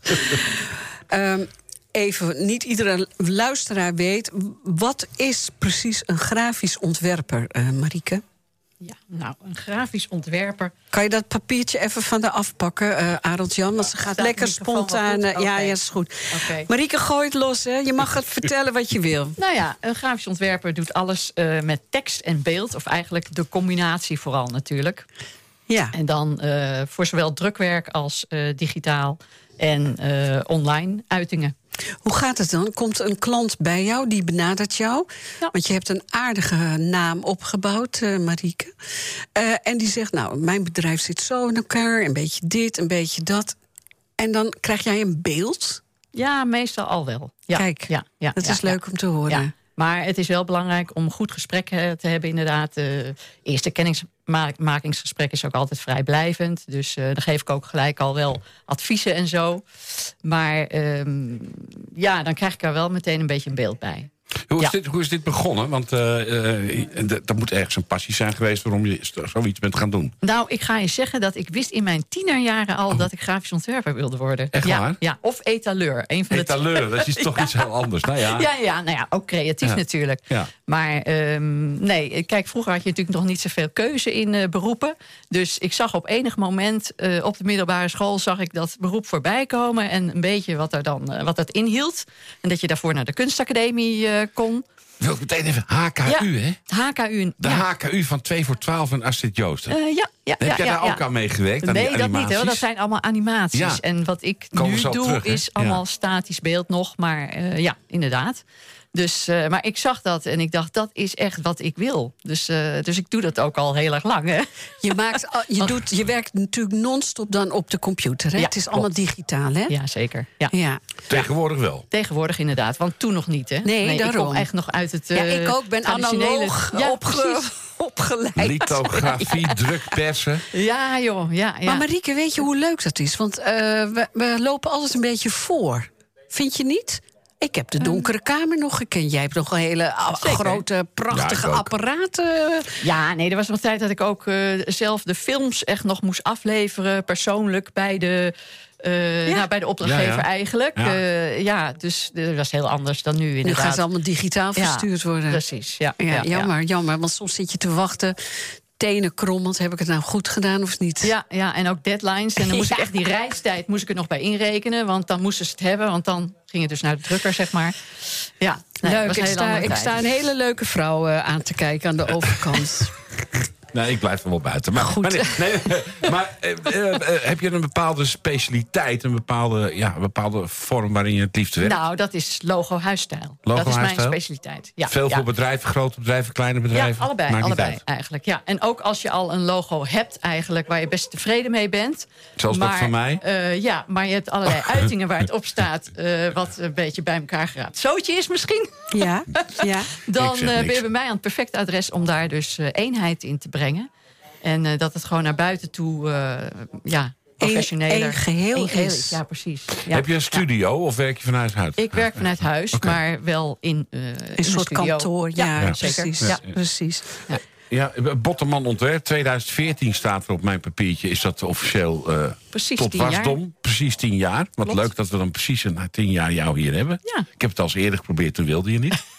Um, even, niet iedere luisteraar weet... wat is precies een grafisch ontwerper, uh, Marieke? Ja, nou, een grafisch ontwerper. Kan je dat papiertje even van de afpakken, uh, Arend-Jan? Want ze gaat staat lekker de microfoon wel spontaan... goed? uh, Ja, Oké. ja, is goed. Oké. Marieke, gooi het los, hè. Je mag het vertellen wat je wil. Nou ja, een grafisch ontwerper doet alles uh, met tekst en beeld. Of eigenlijk de combinatie vooral natuurlijk. Ja. En dan uh, voor zowel drukwerk als uh, digitaal en uh, online uitingen. Hoe gaat het dan? Komt een klant bij jou, die benadert jou? Ja. Want je hebt een aardige naam opgebouwd, uh, Marieke. Uh, en die zegt, nou, mijn bedrijf zit zo in elkaar... een beetje dit, een beetje dat. En dan krijg jij een beeld? Ja, meestal al wel. Ja, Kijk, ja, ja, dat ja, is leuk ja. om te horen. Ja. Maar het is wel belangrijk om goed gesprek uh, te hebben inderdaad. Het uh, eerste kennismakingsgesprek is ook altijd vrijblijvend. Dus uh, dan geef ik ook gelijk al wel adviezen en zo. Maar um, ja, dan krijg ik er wel meteen een beetje een beeld bij. Hoe is, Ja. dit, hoe is dit begonnen? Want uh, uh, dat moet ergens een passie zijn geweest... waarom je zoiets bent gaan doen. Nou, ik ga je zeggen dat ik wist in mijn tienerjaren al... dat ik grafisch ontwerper wilde worden. Echt ja, waar? Ja, of etaleur. Een van de Etaleur, dat is toch Ja. iets heel anders. Nou ja. Ja, ja, nou ja, ook creatief Ja. natuurlijk. Ja. Maar um, nee, kijk, vroeger had je natuurlijk nog niet zoveel keuze in uh, beroepen. Dus ik zag op enig moment uh, op de middelbare school... zag ik dat beroep voorbij komen en een beetje wat, er dan, uh, wat dat inhield. En dat je daarvoor naar de kunstacademie uh, kon. Wil ik meteen even H K U, Ja, hè? H K U. De ja. H K U van twee voor twaalf en Astrid Joosten. Uh, ja, ja, Heb ja, jij ja, daar ja. ook aan meegewerkt? Aan Nee, die dat niet. animaties? Hoor. Dat zijn allemaal animaties. Ja. En wat ik Komen nu ze al doe terug, hè? is allemaal Ja. statisch beeld nog. Maar uh, ja, inderdaad. Dus, uh, maar ik zag dat en ik dacht, dat is echt wat ik wil. Dus, uh, dus ik doe dat ook al heel erg lang. Hè? Je, maakt, al- je, doet, je werkt natuurlijk non-stop dan op de computer. Hè? Ja, Het is klopt. allemaal digitaal, hè? Ja, zeker. Ja. Ja. Tegenwoordig wel. Tegenwoordig inderdaad, want toen nog niet. Hè? Nee, ik daarom. kom echt nog uit het uh, Ja, ik ook ben traditionele... analoog Ja, opge- precies. opgeleid. Lithografie, drukpersen. Ja, joh. Ja, ja. Maar Marieke, weet je hoe leuk dat is? Want uh, we, we lopen altijd een beetje voor. Vind je niet? Ik heb de donkere kamer nog gekend. Jij hebt nog een hele a- Zeker. grote, prachtige Ja, ik ook. apparaten. Ja, nee, er was nog tijd dat ik ook uh, zelf de films echt nog moest afleveren... persoonlijk bij de... Uh, Ja. nou, bij de opdrachtgever Ja, ja. eigenlijk. Ja. Ja. Uh, ja, dus dat was heel anders dan nu Nu inderdaad. gaan ze allemaal digitaal Ja, verstuurd worden. Precies, ja. Ja, ja, jammer, jammer. Want soms zit je te wachten. Tenen krommend. Heb ik het nou goed gedaan of niet? Ja, ja, en ook deadlines. En dan moest Ja. ik echt die reistijd moest ik er nog bij inrekenen. Want dan moesten ze het hebben. Want dan ging het dus naar de drukker, zeg maar. Ja, nee, het Leuk. was Ik een hele sta, andere ik tijd. sta een hele leuke vrouw uh, aan te kijken aan de overkant. Nee, ik blijf er wel buiten. Maar, Goed. maar, nee, nee, maar eh, eh, eh, heb je een bepaalde specialiteit, een bepaalde, ja, een bepaalde vorm waarin je het liefst werkt? Nou, dat is logo huisstijl. Logo dat is mijn huisstijl? specialiteit. Ja, Veel ja. voor bedrijven, grote bedrijven, kleine bedrijven? Ja, allebei, Maakt niet allebei uit. eigenlijk. Ja. En ook als je al een logo hebt eigenlijk waar je best tevreden mee bent. Zoals dat maar, van mij? Uh, ja, maar je hebt allerlei uitingen waar het op staat... Uh, wat een beetje bij elkaar geraapt zootje is misschien. Ja, ja. Dan Ik uh, zeg ben niks. je bij mij aan het perfecte adres om daar dus uh, eenheid in te brengen. En uh, dat het gewoon naar buiten toe uh, ja, professioneler... Eén geheel één geheel is. Ja, precies. Ja. Heb je een studio of werk je vanuit huis? Ik werk vanuit huis, Oké. maar wel in uh, Een soort studio. kantoor. Ja, Ja, precies. zeker. Ja, Ja. precies. Ja, Botterman Ontwerp, twintig veertien staat er op mijn papiertje. Is dat officieel uh, Precies tot tien jaar. wasdom? Precies tien jaar. Wat Klopt. leuk dat we dan precies na tien jaar jou hier hebben. Ja. Ik heb het al eens eerder geprobeerd, toen wilde je niet.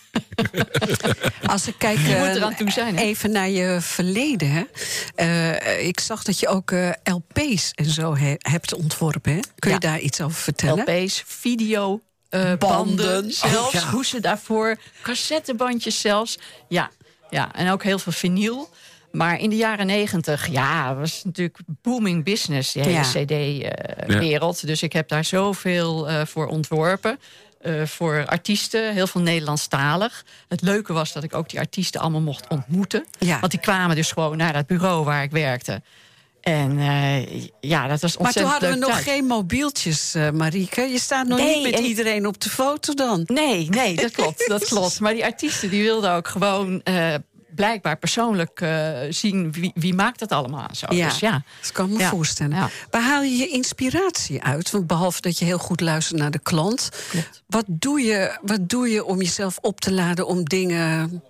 Als ik kijk Je moet uh, eraan toe zijn, hè? even naar je verleden. Hè. Uh, ik zag dat je ook uh, L P's en zo he- hebt ontworpen. Hè. Kun je Ja. daar iets over vertellen? L P's, video, uh, banden, Banden. zelfs, Oh, ja. hoe ze daarvoor, cassettebandjes zelfs. Ja, ja, en ook heel veel vinyl. Maar in de jaren negentig, ja, was natuurlijk booming business, die hele Ja. C D-wereld. Dus ik heb daar zoveel uh, voor ontworpen. Uh, voor artiesten, heel veel Nederlandstalig. Het leuke was dat ik ook die artiesten allemaal mocht ontmoeten. Ja. Want die kwamen dus gewoon naar dat bureau waar ik werkte. En uh, ja, dat was ontzettend. Maar toen hadden we leuk nog thuis. geen mobieltjes, uh, Marieke. Je staat nog Nee, niet met en... iedereen op de foto dan. Nee, nee, dat klopt, dat klopt. Maar die artiesten die wilden ook gewoon uh, blijkbaar persoonlijk uh, zien wie, wie maakt het allemaal zo. Ja, dus ja, dat kan me ja. voorstellen. Ja. Waar haal je je inspiratie uit? Want behalve dat je heel goed luistert naar de klant, Klopt. Wat doe je, wat doe je om jezelf op te laden om dingen...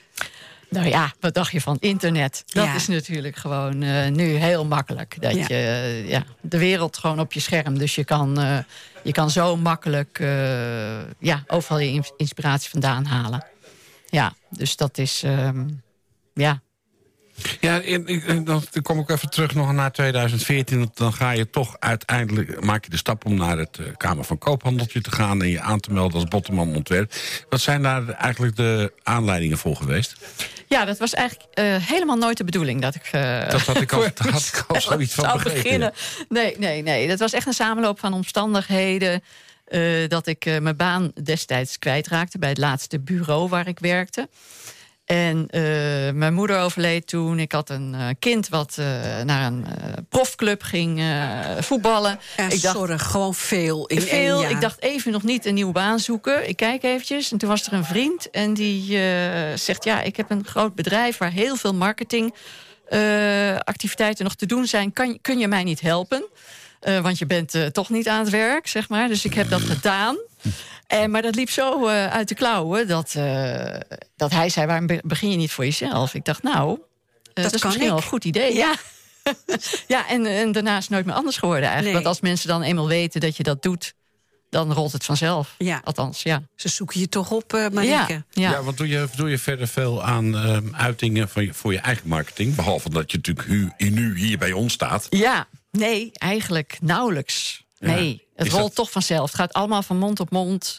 Nou ja, wat dacht je van internet? Dat Ja. is natuurlijk gewoon uh, nu heel makkelijk. Dat Ja. je uh, ja, de wereld gewoon op je scherm. Dus je kan, uh, je kan zo makkelijk uh, ja, overal je inspiratie vandaan halen. Ja, dus dat is... Um, ja. Ja, en, en, dan kom ik even terug nog naar tweeduizend veertien. Want dan ga je toch uiteindelijk, maak je de stap om naar het uh, Kamer van Koophandeltje te gaan en je aan te melden als botterman ontwerp. Wat zijn daar eigenlijk de aanleidingen voor geweest? Ja, dat was eigenlijk uh, helemaal nooit de bedoeling dat ik... Uh, dat had ik al, dat had ik al zoiets van begrepen. Beginnen. Nee, nee, nee. Dat was echt een samenloop van omstandigheden. Uh, dat ik uh, mijn baan destijds kwijtraakte bij het laatste bureau waar ik werkte. En uh, mijn moeder overleed toen. Ik had een uh, kind wat uh, naar een uh, profclub ging uh, voetballen. Ja, ik dacht, zorg, gewoon veel in veel. één jaar. Ik dacht even nog niet een nieuwe baan zoeken. Ik kijk eventjes. En toen was er een vriend en die uh, zegt... ja, ik heb een groot bedrijf waar heel veel marketing uh, activiteiten nog te doen zijn. Kan, kun je mij niet helpen? Uh, want je bent uh, toch niet aan het werk, zeg maar. Dus ik heb dat gedaan. En, maar dat liep zo uh, uit de klauwen dat, uh, dat hij zei... waarom begin je niet voor jezelf? Ik dacht, nou, uh, dat, dat is misschien ik. wel een goed idee. Ja, ja en, en daarna is het nooit meer anders geworden eigenlijk. Nee. Want als mensen dan eenmaal weten dat je dat doet... dan rolt het vanzelf. Ja. Althans, ja. Ze zoeken je toch op, uh, Marieke. Ja, ja. ja, want doe je, doe je verder veel aan uh, uitingen van je, voor je eigen marketing? Behalve dat je natuurlijk hu, nu hier bij ons staat. Ja, nee, eigenlijk nauwelijks. Nee, ja. Het is rolt dat... toch vanzelf. Het gaat allemaal van mond op mond.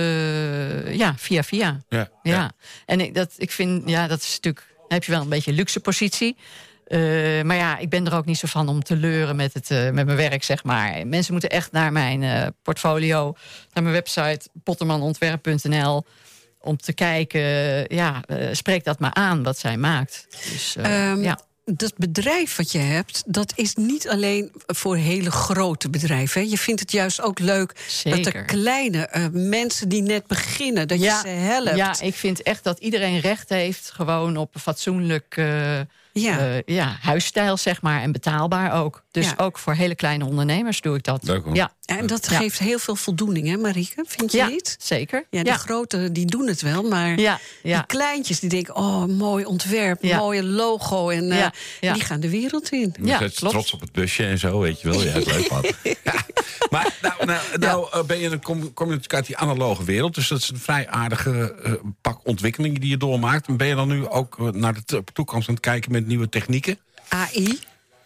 Uh, ja, via via. Ja, ja. ja. En ik, dat, ik vind, ja, dat is natuurlijk... dan heb je wel een beetje een luxe positie. Uh, maar ja, ik ben er ook niet zo van om te leuren met, het, uh, met mijn werk, zeg maar. Mensen moeten echt naar mijn uh, portfolio, naar mijn website bottermanontwerp punt n l om te kijken, uh, ja, uh, spreekt dat maar aan wat zij maakt. Dus, uh, um, ja. Dat bedrijf wat je hebt, dat is niet alleen voor hele grote bedrijven. Hè? Je vindt het juist ook leuk Zeker. dat de kleine uh, mensen die net beginnen, dat ja, je ze helpt. Ja, ik vind echt dat iedereen recht heeft gewoon op een fatsoenlijk uh, ja. Uh, ja, huisstijl, zeg maar, en betaalbaar ook. Dus ja. ook voor hele kleine ondernemers doe ik dat. Leuk, hoor. Ja. En dat ja. geeft heel veel voldoening, hè, Marieke? Vind je ja, niet? Zeker. Ja, de ja. grote die doen het wel, maar ja, ja. die kleintjes die denken... oh, mooi ontwerp, ja. mooie logo, en uh, ja, ja. die gaan de wereld in. Je ja, zet klopt. trots op het busje en zo, weet je wel. Ja, het is leuk, wat. Ja. Maar nou, nou, nou ja. ben je een, kom, kom je natuurlijk uit die analoge wereld... dus dat is een vrij aardige uh, pak ontwikkelingen die je doormaakt. En ben je dan nu ook uh, naar de toekomst aan het kijken met nieuwe technieken? A I?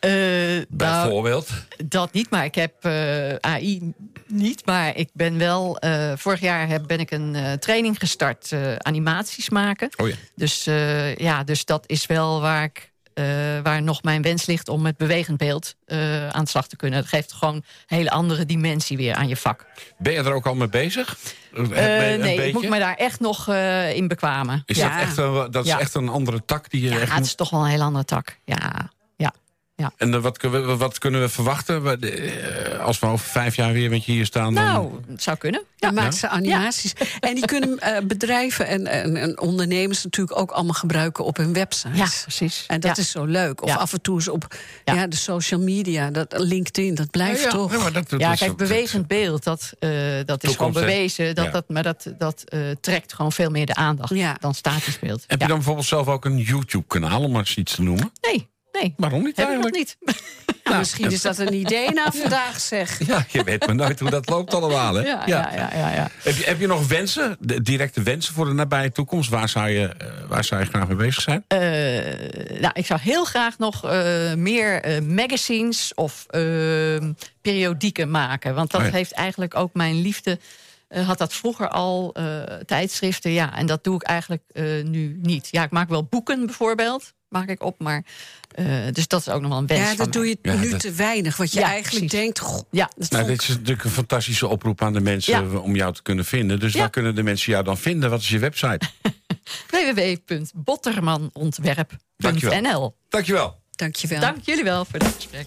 Uh, Bijvoorbeeld? Nou, dat niet, maar ik heb uh, A I niet. Maar ik ben wel... Uh, vorig jaar heb, ben ik een uh, training gestart, uh, animaties maken. Oh ja. Dus, uh, ja, dus dat is wel waar ik... Uh, waar nog mijn wens ligt om met bewegend beeld uh, aan de slag te kunnen. Dat geeft gewoon een hele andere dimensie weer aan je vak. Ben je er ook al mee bezig? Uh, nee, beetje? Ik moet me daar echt nog uh, in bekwamen. Is ja. dat, echt een, dat is ja. echt een andere tak? Die je ja, echt het moet... is toch wel een heel andere tak. Ja, ja, ja. En uh, wat, kunnen we, wat kunnen we verwachten uh, als we over vijf jaar weer met je hier staan? Nou, dan... het zou kunnen. Ja, ja. Maakt ze animaties. Ja. En die kunnen uh, bedrijven en, en, en ondernemers natuurlijk ook allemaal gebruiken op hun website. Ja, precies. En dat ja. is zo leuk. Of ja. af en toe eens op ja. Ja, de social media, dat LinkedIn, dat blijft ja, ja. toch. Ja, maar dat, dat ja is, kijk, bewegend beeld, dat, uh, dat is gewoon bewezen. Dat, ja. dat, maar dat, dat uh, trekt gewoon veel meer de aandacht ja. dan statisch beeld. Heb ja. je dan bijvoorbeeld zelf ook een YouTube-kanaal, om maar eens iets te noemen? Nee. Nee. Waarom niet Heb eigenlijk? Ik nog niet. Nou, misschien is dat een idee na vandaag, zeg. Ja, je weet maar nooit hoe dat loopt allemaal, hè? Ja, ja. Ja, ja, ja. Heb, je, heb je nog wensen, de directe wensen voor de nabije toekomst? Waar zou je, uh, waar zou je graag mee bezig zijn? Uh, nou, ik zou heel graag nog uh, meer uh, magazines of uh, periodieken maken. Want dat oh ja. heeft eigenlijk ook mijn liefde... Uh, had dat vroeger al, uh, tijdschriften, ja. En dat doe ik eigenlijk uh, nu niet. Ja, ik maak wel boeken bijvoorbeeld. maak ik op. Maar, uh, dus dat is ook nog wel een wens. Ja, van dat doe je ja, nu dat... te weinig. Wat je ja, eigenlijk precies. denkt... Goh, ja, dat nou, vond... dit is natuurlijk een fantastische oproep aan de mensen... Ja. om jou te kunnen vinden. Dus Ja. waar kunnen de mensen jou dan vinden? Wat is je website? w w w punt bottermanontwerp punt n l. Dankjewel. Dankjewel. dankjewel. Dank jullie wel voor dit gesprek.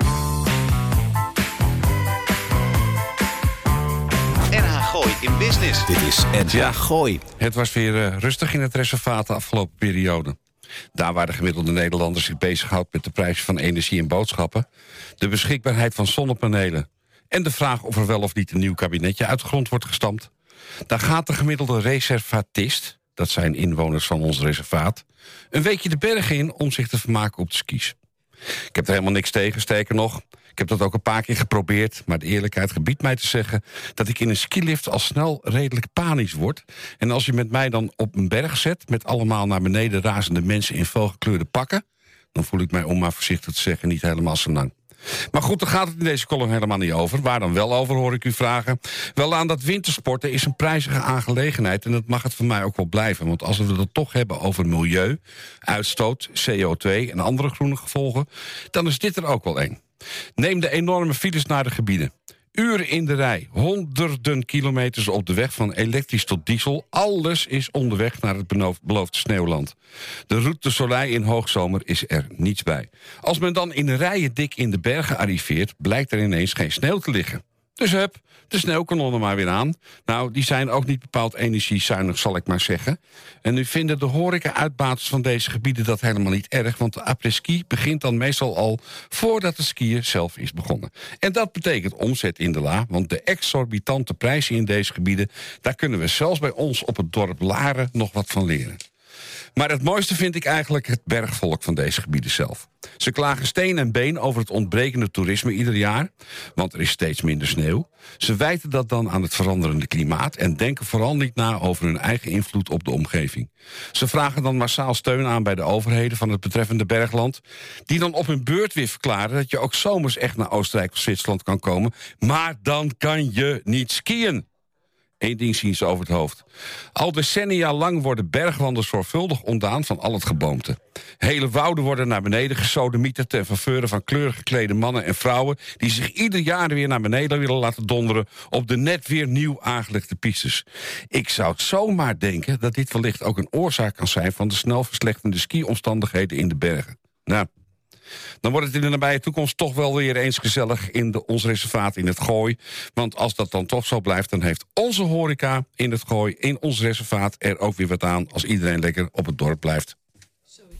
N H Gooi in Business. Dit is N H Ja. Gooi. Het was weer uh, rustig in het reservaat de afgelopen periode. Daar waar de gemiddelde Nederlander zich bezighoudt met de prijs van energie en boodschappen, de beschikbaarheid van zonnepanelen en de vraag of er wel of niet een nieuw kabinetje uit de grond wordt gestampt, daar gaat de gemiddelde reservatist, dat zijn inwoners van ons reservaat, een weekje de bergen in om zich te vermaken op de skis. Ik heb er helemaal niks tegen, sterker nog. Ik heb dat ook een paar keer geprobeerd, maar de eerlijkheid gebiedt mij te zeggen dat ik in een skilift al snel redelijk panisch word. En als je met mij dan op een berg zet met allemaal naar beneden razende mensen in felgekleurde pakken, dan voel ik mij, om maar voorzichtig te zeggen, niet helemaal zo lang. Maar goed, daar gaat het in deze column helemaal niet over. Waar dan wel over, hoor ik u vragen. Wel, aan dat wintersporten is een prijzige aangelegenheid, en dat mag het voor mij ook wel blijven. Want als we het toch hebben over milieu, uitstoot, C O twee en andere groene gevolgen, dan is dit er ook wel één. Neem de enorme files naar de gebieden. Uren in de rij, honderden kilometers op de weg van elektrisch tot diesel. Alles is onderweg naar het beloofde sneeuwland. De Route de Soleil in hoogzomer is er niets bij. Als men dan in rijen dik in de bergen arriveert, blijkt er ineens geen sneeuw te liggen. Dus hup, de sneeuwkanonnen maar weer aan. Nou, die zijn ook niet bepaald energiezuinig, zal ik maar zeggen. En nu vinden de horeca-uitbaters van deze gebieden dat helemaal niet erg, want de après-ski begint dan meestal al voordat de skiën zelf is begonnen. En dat betekent omzet in de la, want de exorbitante prijzen in deze gebieden, daar kunnen we zelfs bij ons op het dorp Laren nog wat van leren. Maar het mooiste vind ik eigenlijk het bergvolk van deze gebieden zelf. Ze klagen steen en been over het ontbrekende toerisme ieder jaar, want er is steeds minder sneeuw. Ze wijten dat dan aan het veranderende klimaat en denken vooral niet na over hun eigen invloed op de omgeving. Ze vragen dan massaal steun aan bij de overheden van het betreffende bergland, die dan op hun beurt weer verklaren dat je ook zomers echt naar Oostenrijk of Zwitserland kan komen, maar dan kan je niet skiën. Eén ding zien ze over het hoofd. Al decennia lang worden bergwanders zorgvuldig ontdaan van al het geboomte. Hele wouden worden naar beneden gesodemieterd ten faveur van kleurig geklede mannen en vrouwen die zich ieder jaar weer naar beneden willen laten donderen op de net weer nieuw aangelegde pistes. Ik zou het zomaar denken dat dit wellicht ook een oorzaak kan zijn van de snel verslechterende ski-omstandigheden in de bergen. Nou, dan wordt het in de nabije toekomst toch wel weer eens gezellig in de, ons reservaat in het Gooi. Want als dat dan toch zo blijft, dan heeft onze horeca in het Gooi, in ons reservaat, er ook weer wat aan als iedereen lekker op het dorp blijft. Zo is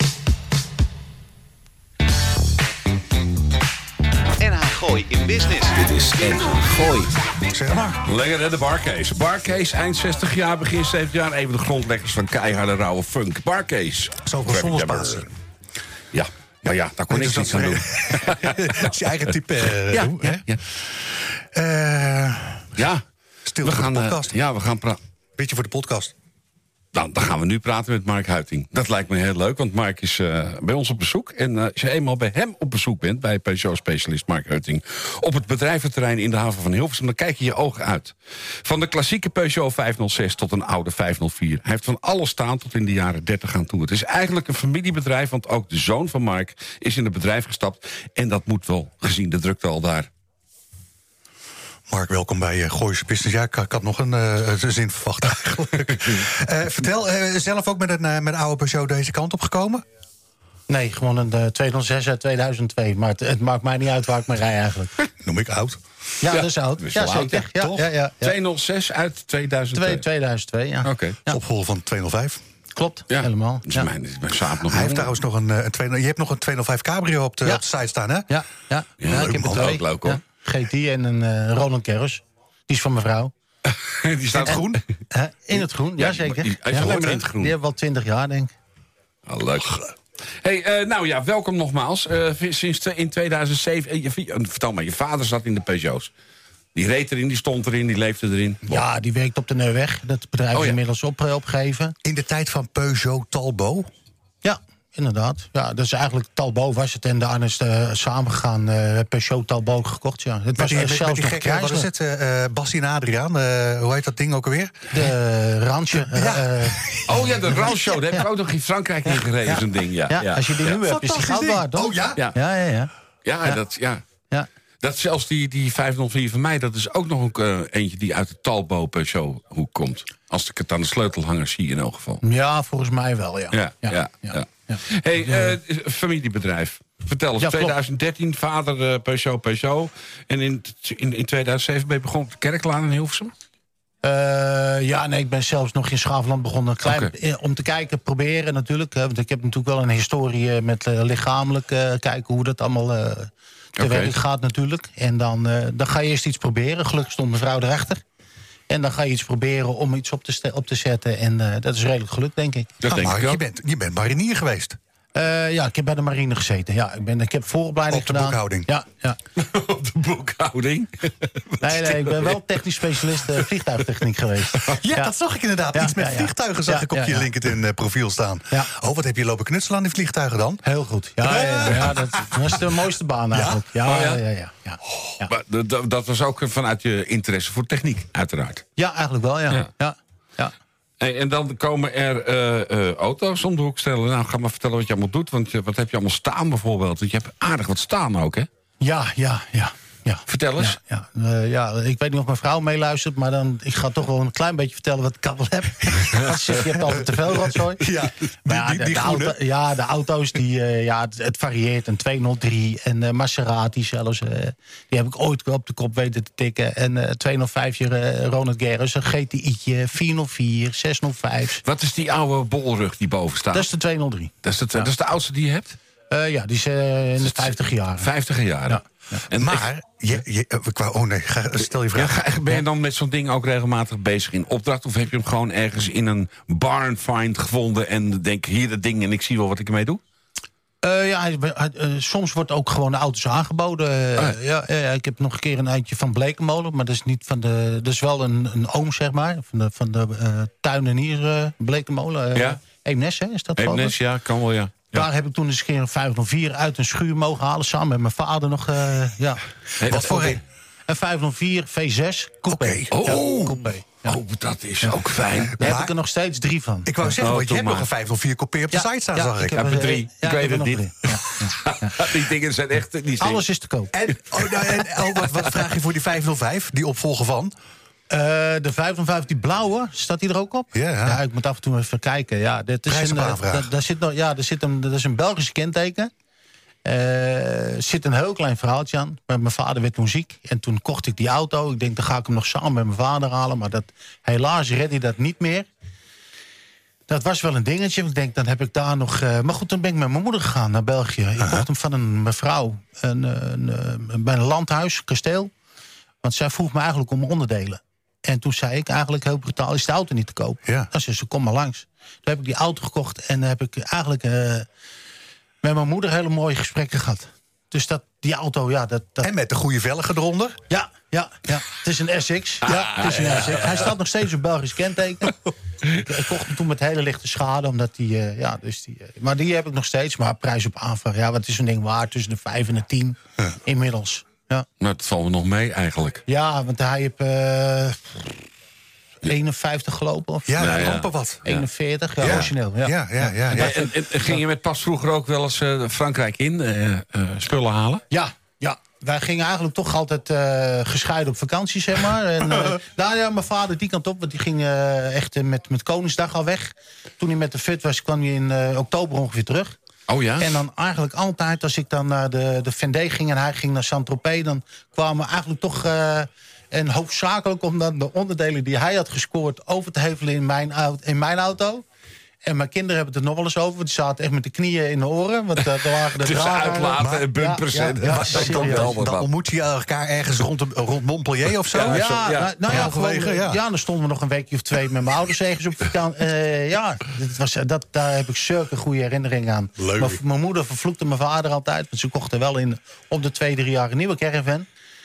het. N H Gooi in Business. Dit is N H Gooi. Zeg maar. Lekker, hè, de Barcase. Barcase, eind zestig jaar, begin zeventig jaar. Even de grondleggers van keiharde rauwe funk. Barcase. Zoveel zonnespatie. Ja. Maar ja, daar kon ik Dus niks dat aan doen. Dat is je eigen type. Uh, Ja, doen, ja, hè? ja. Uh, Ja, Stil we voor gaan, de uh, podcast. ja, we gaan praten. Beetje voor de podcast. Nou, dan gaan we nu praten met Mark Huiting. Dat lijkt me heel leuk, want Mark is uh, bij ons op bezoek. En uh, als je eenmaal bij hem op bezoek bent, bij Peugeot-specialist Mark Huiting, op het bedrijventerrein in de haven van Hilversum, dan kijk je je ogen uit. Van de klassieke Peugeot vijfhonderdzes tot een oude vijfhonderdvier. Hij heeft van alles staan tot in de jaren dertig aan toe. Het is eigenlijk een familiebedrijf, want ook de zoon van Mark is in het bedrijf gestapt. En dat moet wel, gezien de drukte al daar. Mark, welkom bij uh, Gooise Business. Ja, ik, ik had nog een uh, zin verwacht eigenlijk. uh, vertel, uh, zelf ook met een, uh, met een oude Peugeot deze kant op gekomen? Nee, gewoon een uh, tweehonderdzes uit tweeduizend twee. Maar het, het maakt mij niet uit waar ik mee rij eigenlijk. Noem ik oud. Ja, Ja, dat is oud. dat is Ja, wel oud, zeker. ja, Ja, toch? ja, ja, ja. tweehonderdzes uit tweeduizend twee. Twee- tweeduizend twee, ja. Oké. Okay. Ja. Opvolger van tweehonderdvijf. Klopt, Ja, helemaal. Dus Ja. mijn, mijn Saab nog Hij heeft niet. trouwens nog een, uh, een tweehonderd, je hebt nog een tweehonderdvijf Cabrio op de, Ja. op de site staan, hè? Ja, ja. ja, Ja, ik heb er leuk, twee. ook leuk, hoor. Ja. G T en een uh, Roland Garros. Die is van mijn vrouw. Die staat En- groen. Hè? In het groen, Ja, ja, zeker. die- hij ja, is alleen maar in het groen. Die hebben wel twintig jaar, denk ik. Oh, leuk. Hey, uh, nou ja, welkom nogmaals. Uh, sinds te, in tweeduizend zeven... Uh, je, uh, vertel maar, je vader zat in de Peugeots. Die reed erin, die stond erin, die leefde erin. Ja, die werkt op de Neuweg. Dat bedrijf Oh, is ja. inmiddels op, uh, opgegeven. In de tijd van Peugeot Talbot. Ja, inderdaad. Ja, dat is eigenlijk Talbot was het en daarna is uh, samengegaan. Uh, Peugeot Talbot gekocht, ja. Het Met was die, uh, met, zelfs met die nog gekke, wat is Chrysler. het? Uh, Bassie en Adriaan, uh, hoe heet dat ding ook alweer? De Ransje. Uh, Ja. uh, Oh ja, de Ranshow. Daar heb ik ook nog in Frankrijk in gereden, Ja. zo'n ding. Ja, ja, ja. als je die ja. nu hebt, is die Fantastisch goud ding. waard, toch? Oh ja? Ja. Ja, ja, ja. Ja, Ja. dat, ja. ja. Dat zelfs die, die vijfhonderdvier van mij, dat is ook nog een, uh, eentje die uit de Talbot Peugeot hoek komt. Als ik het aan de sleutelhanger zie in elk geval. Ja, volgens mij wel, ja. Ja, ja, ja. ja. ja. Hey, uh, familiebedrijf. Vertel eens, Ja, klopt. twintig dertien, vader uh, Peugeot Peugeot. En in, in, in tweeduizend zeven ben je begonnen op de Kerklaan in Hilversum? Uh, ja, nee, ik ben zelfs nog in Schaafland begonnen. Klein, Oké. eh, om te kijken, proberen natuurlijk. Hè, want ik heb natuurlijk wel een historie eh, met uh, lichamelijk uh, kijken hoe dat allemaal uh, te Oké. werk gaat natuurlijk. En dan, uh, dan ga je eerst iets proberen. Gelukkig stond mijn vrouw erachter. En dan ga je iets proberen om iets op te, ste- op te zetten. En uh, dat is redelijk gelukt, denk ik. Dat Ah, denk maar ik je ook. bent, je bent marinier geweest. Uh, ja, ik heb bij de marine gezeten. Ja, ik, ben, ik heb vooropleiding Op de gedaan. boekhouding. Ja, ja. Op de boekhouding. Nee, nee, ik ben wel technisch specialist uh, vliegtuigtechniek geweest. Ja, dat zag ik inderdaad. Ja, Iets met ja, ja. vliegtuigen zag Ja, ik op ja, je ja. LinkedIn-profiel staan. Ja. Oh, wat heb je lopen knutselen aan die vliegtuigen dan? Heel goed. Ja, ja, ja, ja, dat was de mooiste baan eigenlijk. Ja, Oh, ja? ja, ja, ja, ja. Ja. Maar d- d- dat was ook vanuit je interesse voor techniek, uiteraard. Ja, eigenlijk wel, ja. Ja. ja. ja, ja. Hey, en dan komen er uh, uh, auto's om de hoek stellen. Nou, ga maar vertellen wat je allemaal doet. Want je, wat heb je allemaal staan bijvoorbeeld? Want je hebt aardig wat staan ook, hè? Ja, ja, ja. ja. Vertel eens. Ja, ja. Uh, ja, ik weet niet of mijn vrouw meeluistert, maar dan, ik ga toch wel een klein beetje vertellen wat ik allemaal heb. Als je, zegt, je hebt altijd te veel rotzooi. Ja, Maar ja, die, de, die de groene. auto, ja, de auto's, die, uh, ja, het, het varieert. Een tweehonderddrie en uh, Maserati zelfs. Uh, die heb ik ooit op de kop weten te tikken. En uh, tweehonderdvijf uh, Ronald Garros, een G T I'tje, vierhonderdvier, zeshonderdvijf. Wat is die oude bolrug die boven staat? Dat is de tweehonderddrie. Dat is, het, dat is de oudste die je hebt? Uh, ja, die is uh, in de vijftig jaren. Vijftiger jaren. Ja. En Maar, je, je, uh, qua, oh nee, ga, stel je Ja, vraag. ga- ben je dan met zo'n ding ook regelmatig bezig in opdracht? Of heb je hem gewoon ergens in een barn find gevonden en denk hier dat ding en ik zie wel wat ik ermee doe? Uh, ja, hij, hij, uh, soms wordt ook gewoon de auto's aangeboden. Uh, Ah, ja. Ja, ja, ik heb nog een keer een eindje van Blekenmolen, maar dat is niet van de. Dat is wel een, een oom, zeg maar, van de, van de uh, tuinenier uh, Blekenmolen. Uh, Ja. Eemnes, hè, is dat geloof ik? Eemnes, ja, kan wel, ja. Ja. Daar heb ik toen eens een keer een vijfhonderdvier uit een schuur mogen halen, samen met mijn vader nog. Uh, ja. Nee, Wat dat- voor een? Een vijfhonderdvier V zes coupé. Oké. Oh. Ja, coupé. Ja. Oh, dat is ook fijn. Daar Maar- heb ik er nog steeds drie van. Ik wou zeggen, Oh, want je doe hebt nog maar. een vijfhonderdvier kopie op de site staan, zag ik. heb er er, drie. Ja, Ik weet heb er het nog niet. drie. Ja. Die dingen zijn echt niet slim. Alles is te koop. En, oh, nou, en oh, wat, wat vraag je voor die vijfhonderdvijf, die opvolger van? Uh, de vijfhonderdvijf, die blauwe, staat die er ook op? Ja. Ja, ik moet af en toe even kijken. Ja, dit is Prijs op een, uh, aanvraag. da- daar zit nog, ja, daar zit een, dat is een Belgisch kenteken. Er uh, zit een heel klein verhaaltje aan. Maar mijn vader werd toen ziek. En toen kocht ik die auto. Ik denk, dan ga ik hem nog samen met mijn vader halen. Maar dat, helaas redde hij dat niet meer. Dat was wel een dingetje. Ik denk, dan heb ik daar nog... Uh, maar goed, dan ben ik met mijn moeder gegaan naar België. Ik kocht hem van een mevrouw. Een, een, een, bij een landhuis, kasteel. Want zij vroeg me eigenlijk om onderdelen. En toen zei ik eigenlijk heel brutaal, is de auto niet te koop? Ja. Dan zei ze, kom maar langs. Toen heb ik die auto gekocht en heb ik eigenlijk uh, met mijn moeder hele mooie gesprekken gehad. Dus dat, die auto, ja, dat... dat En met de goede velgen eronder? ja, ja, ja. Het is een S X. Ja, het is een S X. Hij staat nog steeds op Belgisch kenteken. ik, ik kocht hem toen met hele lichte schade, omdat die, uh, ja, dus die... Uh, maar die heb ik nog steeds, maar prijs op aanvraag. Ja, wat is zo'n ding waard? Tussen de vijf en de tien Ja. inmiddels. Ja. Nou, dat valt me nog mee eigenlijk. Ja, want hij heeft uh, eenenvijftig gelopen of Ja, Nou, ja, ja. amper wat. eenenveertig, ja, Ja. origineel. Ja. Ja, ja, ja. ja. En, en, en ging je met pas vroeger ook wel eens uh, Frankrijk in, uh, uh, spullen halen? Ja, ja. Wij gingen eigenlijk toch altijd uh, gescheiden op vakantie, zeg maar. En, uh, nou ja, mijn vader die kant op, want die ging uh, echt uh, met, met Koningsdag al weg. Toen hij met de F U T was, kwam hij in uh, oktober ongeveer terug. Oh ja? En dan eigenlijk altijd, als ik dan naar de, de Vendée ging en hij ging naar Saint-Tropez, dan kwamen we eigenlijk toch... Uh, en hoofdzakelijk om dan de onderdelen die hij had gescoord over te hevelen in mijn, auto, in mijn auto. En mijn kinderen hebben het er nog wel eens over. Want die zaten echt met de knieën in de oren. Want uh, er waren de Tussen draden- uitlaten Maar- en bumpers Ja, ja, en- ja, dat serieus. komt wel wat. Dan ontmoet je elkaar ergens rond, rond Montpellier of zo. Ja, Ja, zo, ja. nou, nou ja, Halverwege, gewoon, ja. ja. dan stonden we nog een weekje of twee met mijn ouders ergens op vakantie. Uh, ja, dit was, dat, daar heb ik zulke goede herinneringen aan. Leuk. Maar mijn moeder vervloekte mijn vader altijd. Want ze kochten wel in, op de twee, drie jaar een nieuwe caravan.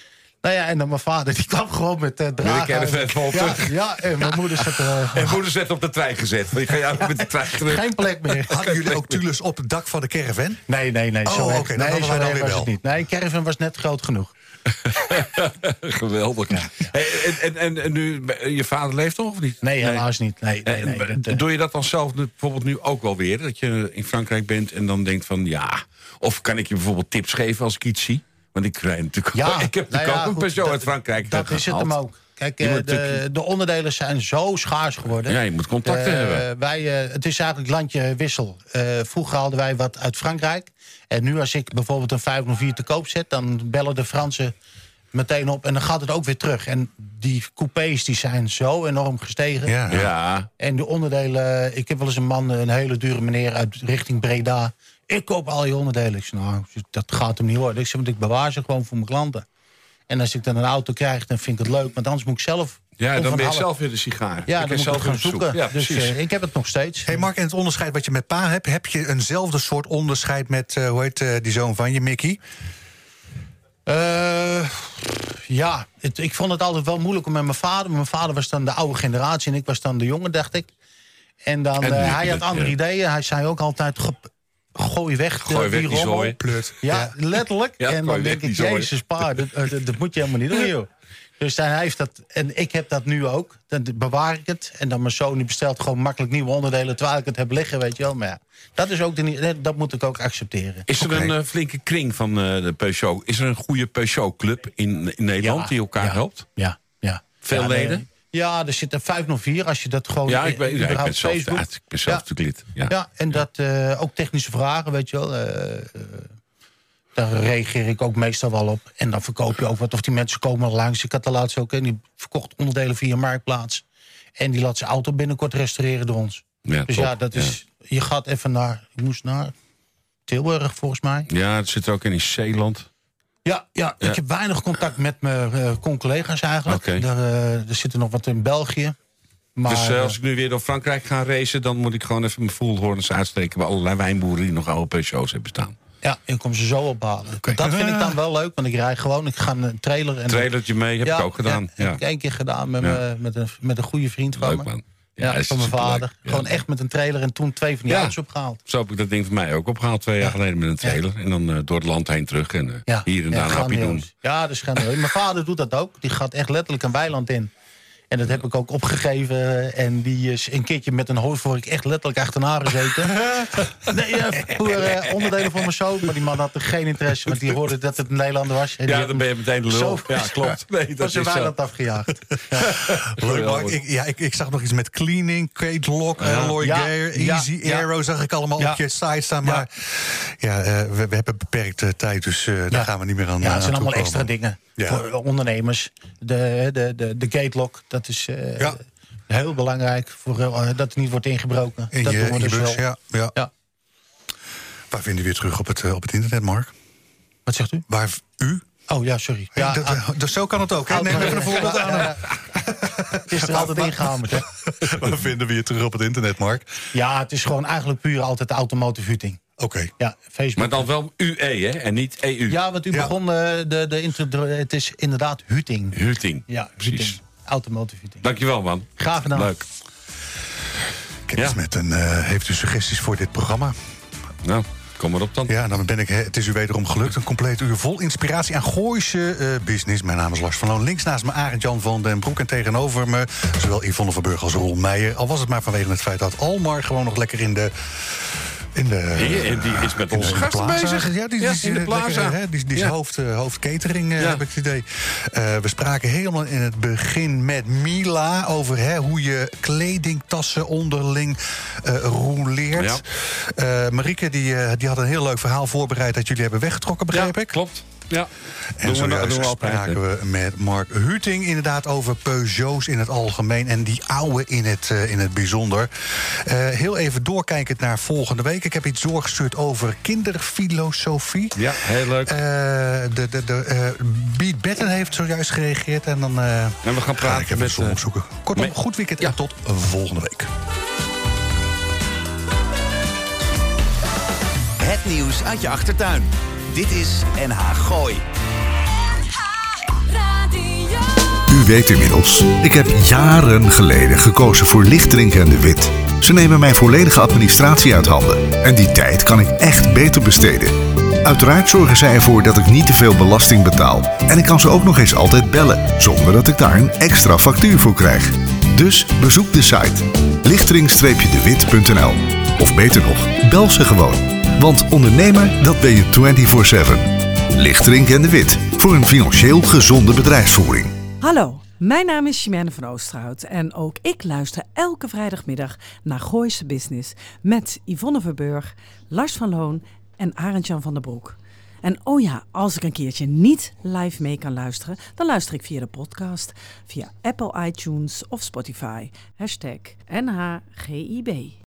Nou ja, en dan mijn vader, die kwam gewoon met uh, dragen. Met een caravan vol ja, terug. ja, en mijn moeder zat... Uh, en moeder zet op de trein gezet. Ik ga jou met de trein terug. Geen plek meer. Hadden jullie ook tules op het dak van de caravan? Nee, nee, nee. Oh, Zo oké, okay, dan nee, hadden wij dan weer was wel. het niet. Nee, caravan was net groot genoeg. Geweldig. Ja. Hey, en, en, en nu, je vader leeft nog of niet? Nee, helaas niet. Nee, nee, nee, en, dat, uh... Doe je dat dan zelf bijvoorbeeld nu ook wel weer? Dat je in Frankrijk bent en dan denkt van ja... Of kan ik je bijvoorbeeld tips geven als ik iets zie? Want ik rijd natuurlijk ja, ook, ik heb natuurlijk nou ja, ook een goed, Peugeot dat, uit Frankrijk Dat gehaald. is het hem ook. Kijk, uh, de, de onderdelen zijn zo schaars geworden. Ja, je moet contacten uh, hebben. Wij, uh, het is eigenlijk landje wissel. Uh, vroeger hadden wij wat uit Frankrijk. En nu als ik bijvoorbeeld een vijfhonderdvier te koop zet... dan bellen de Fransen meteen op en dan gaat het ook weer terug. En die coupés die zijn zo enorm gestegen. Ja. ja. En de onderdelen... Ik heb wel eens een man, een hele dure meneer uit richting Breda... Ik koop al je onderdelen. Ik zeg, nou, dat gaat hem niet worden. Ik zeg, want ik bewaar ze gewoon voor mijn klanten. En als ik dan een auto krijg, dan vind ik het leuk. Want anders moet ik zelf... Ja, dan ben je half... zelf weer de sigaar. Ja, ik dan moet ik gaan zoeken. Ja, dus uh, ik heb het nog steeds. Hey Mark, en het onderscheid wat je met pa hebt... heb je eenzelfde soort onderscheid met, uh, hoe heet uh, die zoon van je, Mickey? Uh, ja, het, ik vond het altijd wel moeilijk om met mijn vader... Mijn vader was dan de oude generatie en ik was dan de jonge, dacht ik. En dan, en uh, hij had andere ja. ideeën. Hij zei ook altijd... Gooi weg, gooi de, weg die, die rommel. zooi. Plut. Ja, ja, letterlijk. Ja, en dan denk ik, jezus pa, dat, dat, dat moet je helemaal niet doen, joh. Dus hij heeft dat, en ik heb dat nu ook. Dan bewaar ik het. En dan mijn zoon die bestelt gewoon makkelijk nieuwe onderdelen... terwijl ik het heb liggen, weet je wel. Maar ja, dat, is ook de, dat moet ik ook accepteren. Is er okay. een uh, flinke kring van uh, de Peugeot? Is er een goede Peugeot-club in, in Nederland ja, die elkaar ja, helpt? Ja, ja. Veel ja, leden? Nee, ja, er zit een vijfhonderdvier als je dat gewoon... Ja, ik ben, ja, ik ben zelf, Facebook. ik ben zelf ja. natuurlijk lid. Ja. ja, en dat uh, ook technische vragen, weet je wel. Uh, uh, daar reageer ik ook meestal wel op. En dan verkoop je ook wat. Of die mensen komen langs. Ik had de laatst ook, en die verkocht onderdelen via Marktplaats. En die laat zijn auto binnenkort restaureren door ons. Ja, dus top. ja, dat is... Ja. Je gaat even naar... Ik moest naar Tilburg, volgens mij. Ja, het zit ook in Zeeland. Ja, ja, ja, ik heb weinig contact met mijn uh, con-collega's eigenlijk. Okay. Er, uh, er zitten nog wat in België. Maar, dus uh, als ik nu weer door Frankrijk ga racen... dan moet ik gewoon even mijn voelhoorns uitsteken... bij allerlei wijnboeren die nog oude Peugeots hebben staan. Ja, ik kom ze zo ophalen. Okay. Dat vind ik dan wel leuk, want ik rijd gewoon. Ik ga een trailer... En trailertje mee, heb ja, ik ook gedaan. Ja, ja. heb ik één keer gedaan met, ja. me, met, een, met een goede vriend van leuk, me. Man. Ja, ja van mijn vader. Ja. Gewoon echt met een trailer en toen twee van die ja. auto's opgehaald. Zo heb ik dat ding van mij ook opgehaald twee jaar ja. geleden met een trailer. Ja. En dan uh, door het land heen terug en uh, ja. hier en daar ja, een hapje doen. Ja, dat is grandioos. Mijn vader doet dat ook. Die gaat echt letterlijk een weiland in. En dat heb ik ook opgegeven. En die is een keertje met een hooivork echt letterlijk achterna gezeten. nee, uh, voor uh, onderdelen voor mijn zoon. Maar die man had er geen interesse, want die hoorde dat het een Nederlander was. En ja, dan ben je meteen de lul. Zo, ja, klopt. Nee, dat was een weiland afgejaagd. Ja. Leuk, Mark. Ik, ja, ik, ik zag nog iets met cleaning, crate lock, ja. alloy ja. gear, easy ja. aero. Zag ik allemaal ja. op je site staan. Maar ja, ja uh, we, we hebben beperkte tijd, dus uh, ja. daar gaan we niet meer aan. Ja, het zijn aan allemaal toekomen. extra dingen. Ja. Voor ondernemers. De, de, de, de gate lock, dat is uh, ja. heel belangrijk. Voor, uh, dat het niet wordt ingebroken. In dat je, doen we in je dus bus, wel. Ja, ja. Ja. Waar vinden we weer terug op het, uh, op het internet, Mark? Wat zegt u? Waar u? Oh ja, sorry. Ja, ja, dat, ah, dus zo kan het ook. Hè? Neem even een voorbeeld aan. Ja, het is er altijd ingehamerd. Hè? Waar vinden we je terug op het internet, Mark? Ja, het is gewoon eigenlijk puur altijd de automotive huting. Oké. Okay. Ja, Facebook. Maar dan wel U E, hè? En niet E U. Ja, want u ja. begon uh, de, de intro, het is inderdaad huting. Huting. Ja, precies. Huting. Automotive huting. Dankjewel, man. Graag gedaan. Leuk. Kennis ja. met een, uh, heeft u suggesties voor dit programma? Nou, kom maar op dan. Ja, dan ben ik, het is u wederom gelukt. Een compleet uur vol inspiratie aan Gooise uh, business. Mijn naam is Lars van Loon. Links naast me Arend-Jan van den Broek. En tegenover me zowel Yvonne van Burg als Roel Meijer. Al was het maar vanwege het feit dat Almar gewoon nog lekker in de... In de, en die is met onze gasten bezig. Ja, die, ja, die, in de plaza. Lekker, hè, die, die is ja. hoofd, uh, hoofdcatering, uh, ja. heb ik het idee. Uh, we spraken helemaal in het begin met Mila... over hè, hoe je kledingtassen onderling uh, rouleert. Ja. Uh, Marieke die, uh, die had een heel leuk verhaal voorbereid... dat jullie hebben weggetrokken, begreep ja, ik? Klopt. Ja. En doen zojuist we, doen we spraken we met Mark Huting inderdaad over Peugeots in het algemeen... en die oude in het, uh, in het bijzonder. Uh, heel even doorkijkend naar volgende week. Ik heb iets doorgestuurd over kinderfilosofie. Ja, heel leuk. Uh, de de, de uh, Beat Betten heeft zojuist gereageerd. En dan uh, en we gaan praten ik even met uh, opzoeken. Kortom, goed weekend ja. en tot volgende week. Het nieuws uit je achtertuin. Dit is N H Gooi. N H weet inmiddels, ik heb jaren geleden gekozen voor Lichtdrinken en de Wit. Ze nemen mijn volledige administratie uit handen. En die tijd kan ik echt beter besteden. Uiteraard zorgen zij ervoor dat ik niet te veel belasting betaal. En ik kan ze ook nog eens altijd bellen, zonder dat ik daar een extra factuur voor krijg. Dus bezoek de site lichtering de wit punt n l. Of beter nog, bel ze gewoon. Want ondernemer, dat ben je vierentwintig zeven. Lichtering en de Wit, voor een financieel gezonde bedrijfsvoering. Hallo, mijn naam is Chimène van Oosterhout en ook ik luister elke vrijdagmiddag naar Gooise Business met Yvonne Verburg, Lars van Loon en Arend-Jan van der Broek. En oh ja, als ik een keertje niet live mee kan luisteren, dan luister ik via de podcast, via Apple iTunes of Spotify. Hashtag N H G I B.